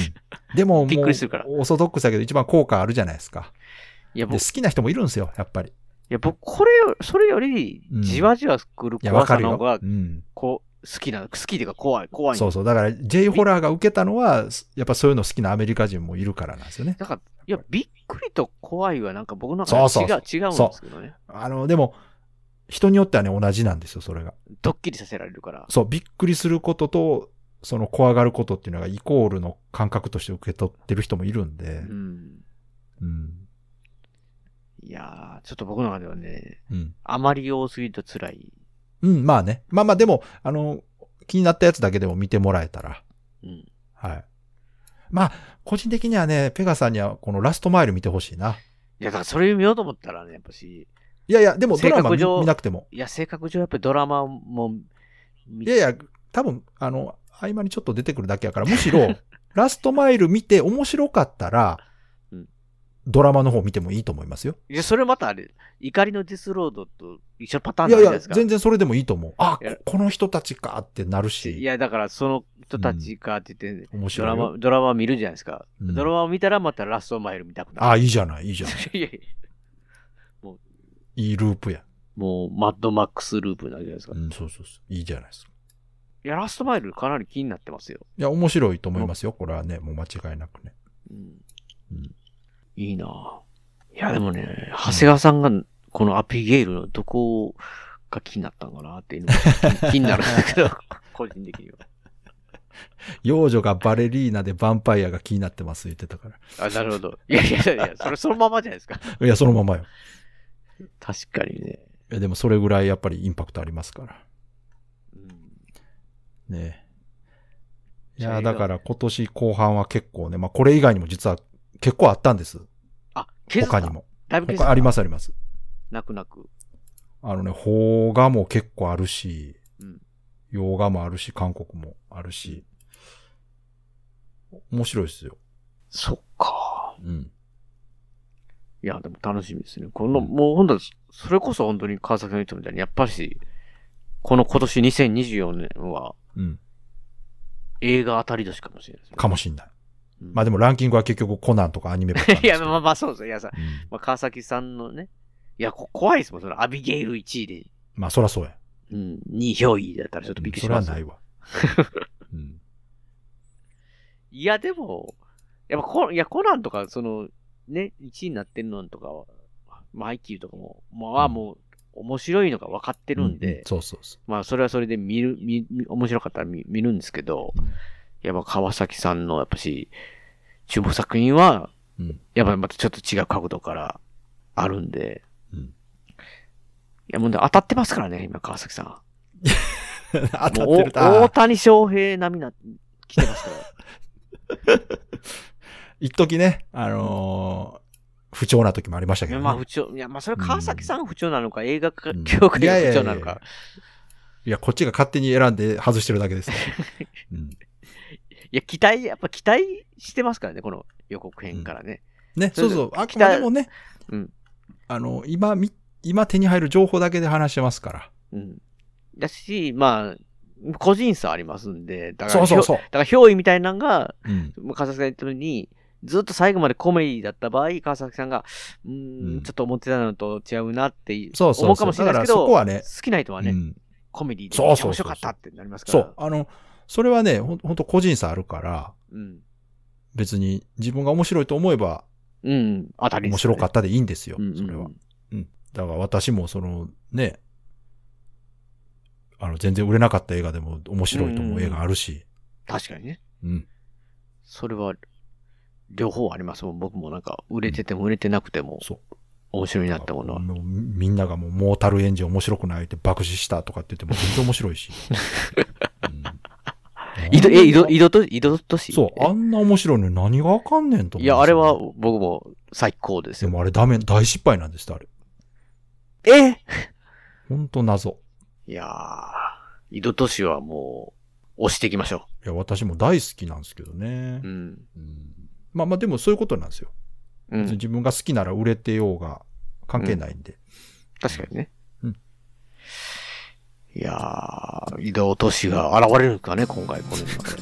S3: でも、
S2: びっくりするから。
S3: オーソドックスだけど一番効果あるじゃないですか。いや、僕。で、好きな人もいるんですよ、やっぱり。い
S2: や、僕、これよ、それより、じわじわ来る怖さの方が、うん、こう、 好きな、好きっていうか怖い、怖い。
S3: そうそう。だから J ホラーが受けたのは、やっぱそういうの好きなアメリカ人もいるからなんですよね。
S2: だから、いや、びっくりと怖いはなんか僕の中で違う、
S3: そうそう
S2: 違うんですけどね。
S3: あの、でも、人によってはね、同じなんですよ、それが。
S2: ドッキリさせられるから。
S3: そう、びっくりすることと、その怖がることっていうのがイコールの感覚として受け取ってる人もいるんで。うん。
S2: うん、いやー、ちょっと僕の中ではね、
S3: うん、
S2: あまり多すぎると辛い。
S3: うん、まあね。まあまあでも、あの、気になったやつだけでも見てもらえたら。
S2: うん。
S3: はい。まあ、個人的にはね、ペガさんにはこのラストマイル見てほしいな。
S2: いや、だからそれ見ようと思ったらね、やっぱし。
S3: いやいや、でもドラマ 見, 見なくても。
S2: いや、性格上やっぱりドラマも
S3: いやいや、多分、あの、合間にちょっと出てくるだけやから、むしろ、ラストマイル見て面白かったら、うん、ドラマの方見てもいいと思いますよ。
S2: いや、それまたあれ、怒りのディスロードと一緒パターンなんじゃないですか。
S3: いやいや、全然それでもいいと思う。あ、この人たちかってなるし。
S2: いや、だからその人たちかって言って、
S3: うん、面白い
S2: ドラマ、ドラマ見るじゃないですか。うん、ドラマを見たらまたラストマイル見たくなる。
S3: あ、いいじゃない、いいじゃない。いやいや
S2: もう
S3: いいループや。
S2: もう、マッドマックスループなんじゃないですか。
S3: うん、そうそうそう。いいじゃないですか。
S2: いや、ラストマイルかなり気になってますよ。
S3: いや、面白いと思いますよ。これはね、もう間違いなくね。
S2: うん。うん、いいなぁ。いや、でもね、長谷川さんが、このアビゲイルのどこが気になったんかなっていうのが気になるんだけど、個人的には。
S3: 幼女がバレリーナでヴァンパイアが気になってます言ってたから。
S2: あ、なるほど。いやいやいや、それそのままじゃないですか。
S3: いや、そのままよ。
S2: 確かにね。
S3: いや、でもそれぐらいやっぱりインパクトありますから。うん、ねえ。いや、だから今年後半は結構ね、まあこれ以外にも実は結構あったんです。
S2: あ、削った
S3: 他にも。
S2: だいぶ削った
S3: 他ありますあります。
S2: 泣く泣く。
S3: あのね、邦画も結構あるし、
S2: うん、
S3: 洋画もあるし、韓国もあるし、面白いですよ。
S2: そっか。
S3: うん。
S2: いや、でも楽しみですね。この、うん、もう本当それこそ本当に川崎の人みたいに、やっぱし、この今年にせんにじゅうよねんは、
S3: うん、
S2: 映画当たり年かもしれないですね。
S3: かもしれない。うん、まあでもランキングは結局コナンとかアニメばっかり。
S2: いや、まあまあそうですよ。いやさ、うん、まあ、川崎さんのね、いや、怖いですもん、そのアビゲイルいちいで。
S3: まあそらそうや。
S2: うん、にい憑依だったらちょっとびっくりします。
S3: それはないわ。うん、
S2: いや、でも、やっぱコ、いや、コナンとか、その、ね、いちいになってるのとかは、まあ、アイキューとかも、まあ、もう、面白いのが分かってるんで、
S3: うんうん、そうそうそう。
S2: まあ、それはそれで見る、見、面白かったら 見, 見るんですけど、うん、やっぱ川崎さんの、やっぱし、注目作品は、うん、やっぱまたちょっと違う角度からあるんで、うん、いや、もう当たってますからね、今、川崎さん。
S3: 当たってる
S2: 大谷翔平並みな、来てますから。
S3: 一時ね、あのー、不調な時もありましたけどね。
S2: まあ不調、いや、まあそれ川崎さん不調なのか、うん、映画協会が不調なのか。いやいやいやいや、
S3: いや、こっちが勝手に選んで外してるだけです、
S2: うん。いや、期待、やっぱ期待してますからね、この予告編からね。
S3: うん、ね、そうそう。あくまでもね、
S2: うん、
S3: あの、今、今手に入る情報だけで話してますから。
S2: うん。だし、まあ、個人差ありますんで、だから、
S3: そうそうそう。
S2: だから憑依みたいなのが、
S3: うん、
S2: 川崎さんが言ったように、ずっと最後までコメディだった場合、川崎さんが、うーん、うん、ちょっと思ってたのと違うなって
S3: そうそうそう
S2: 思うかもしれないですけど、
S3: そこはね、
S2: 好きな人はね、うん、コメディで
S3: そうそうそう
S2: 面白かったってなりますから。
S3: そう、あの、それはね、ほん、ほんと個人差あるから、
S2: うん、
S3: 別に自分が面白いと思えば、
S2: うん、当たりですね、
S3: 面白かったでいいんですよ、
S2: うんうん、
S3: それは。うん。だから私もその、ね、あの、全然売れなかった映画でも面白いと思う映画あるし。
S2: 確かにね。
S3: うん。
S2: それは、両方ありますもん。僕もなんか、売れてても売れてなくても、そう。面白いなってものは。
S3: もうみんながもう、モータルエンジン面白くないって爆死したとかって言っても全然面白いし。
S2: 井戸、え、井戸、井戸と、井戸都市
S3: そう、あんな面白いのに何がわかんねんと思う。
S2: いや、あれは僕も最高ですよ。
S3: でもあれダメ、大失敗なんですって、あれ。
S2: え
S3: ほんと謎。
S2: いやー、井戸都市はもう、押していきましょ
S3: う。いや、私も大好きなんですけどね。
S2: うん。
S3: うん、まあまあ、でもそういうことなんですよ。うん、自分が好きなら売れてようが関係ないんで。うん、
S2: 確かにね。
S3: うん。
S2: いやー、井戸都市が現れるんかね、今回、この中で。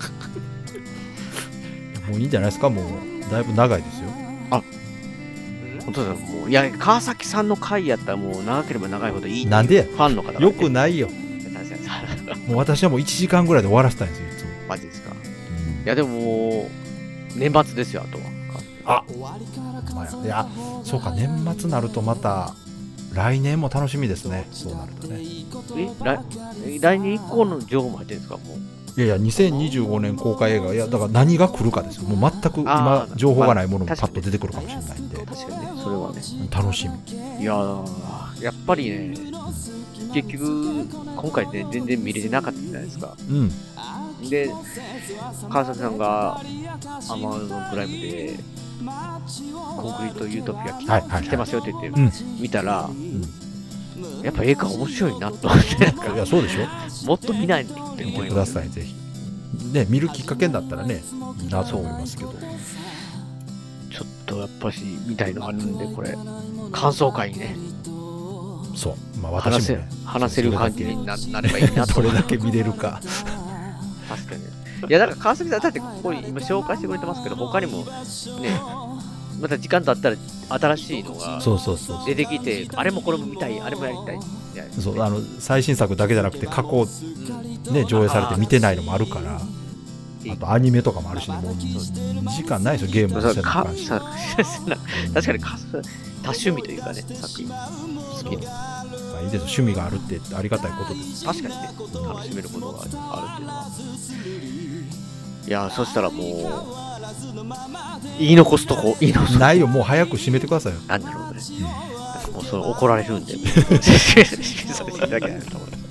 S3: もういいんじゃないですか、もう、だいぶ長いですよ。
S2: あ、本当だ、もう、いや、川崎さんの回やったらもう長ければ長いほどいい。
S3: なんで
S2: ファンの方が、ね。
S3: よくないよ。 もう私はもういちじかんぐらいで終わらせたいんですよ、いつも。
S2: マジですか。いやでももう年末ですよ、あとは。
S3: あ、まあ、いや、そうか、年末なるとまた来年も楽しみですね。そうなるとね。
S2: え、来, 来年以降の情報も入ってるんですか、もう。
S3: いやいや、にせんにじゅうごねん公開映画、いや、だから何が来るかですよ。もう全く今、情報がないものもパッと出てくるかもしれないんで。
S2: 確かにね、それはね。
S3: 楽しみ。
S2: いやー、やっぱりね、結局、今回ね、全然見れてなかったじゃないですか。
S3: うん。
S2: で、川崎さんが、アマゾンプライムで、コンクリートユートピア来て、はいはいはい、来てますよって言って、うん、見たら、うん、やっぱ映画面白いなと思って。
S3: いや、そうでしょ。
S2: もっと見ないって思います。
S3: 見てください、ぜひ。ね、見るきっかけになったらね、いいなと思いますけど。
S2: ちょっとやっぱし見たいのあるんで、これ、感想会にね。
S3: そう、まあ私も、ね、
S2: 話せ、話せる感じに な, なればいいなと。
S3: どれだけ見れるか。
S2: 確かに。いや、だから川崎さん、だってここに今紹介してくれてますけど、他にもね、また時間経ったら新しいのが出てきて、あれもこれも見たい、あれもやりたい。
S3: そう、あの最新作だけじゃなくて過去、ね、上映されて見てないのもあるから、あとアニメとかもあるし、ね、もうにじかんないですよ、ゲームのせいな感じ。
S2: 確かに多趣味というかね、作品好きで。
S3: まあ、いいです、趣味があるってありがたいことです。
S2: 確かにね、楽しめることがあるっていうのは。いや、そしたらもう言い残すとこ言い残す
S3: ないよ、もう早く締めてくださいよ。
S2: あ、なるほどね、うん、もうそれ怒られるんで締めさせていただけないと思います。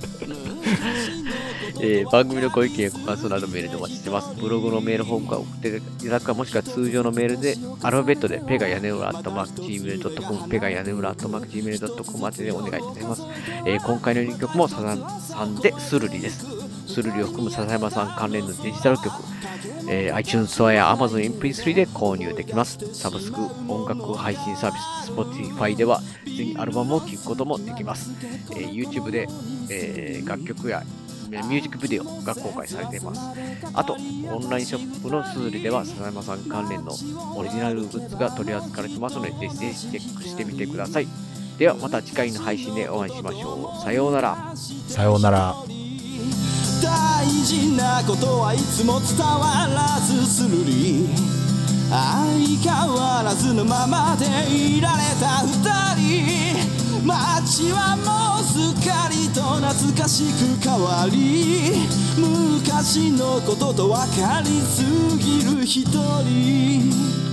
S2: えー、番組のご意見、ご感想などメールでお待ちしてます。ブログのメールフォームから送っていただくか、もしくは通常のメールでアルファベットでペガ屋根裏アットマーク ジーメールドットコム ペガ屋根裏アットマーク ジーメールドットコム まででお願いいたします。えー、今回のにきょくもサザンさんでスルリです。スルリを含む笹山さん関連のデジタル曲、えー、iTunes ストアや Amazon エムピースリー で購入できます。サブスク音楽配信サービス Spotify では全アルバムを聴くこともできます。えー、YouTube で、えー、楽曲やミュージックビデオが公開されています。あと、オンラインショップのスーリでは笹山さん関連のオリジナルグッズが取り扱われていますので、ぜひぜひチェックしてみてください。ではまた次回の配信でお会いしましょう。さようなら。
S3: さようなら。
S1: 大事なことはいつも伝わらずするり、相変わらずのままでいられた二人。街はもうすっかりと懐かしく変わり、昔のことと分かりすぎる一人。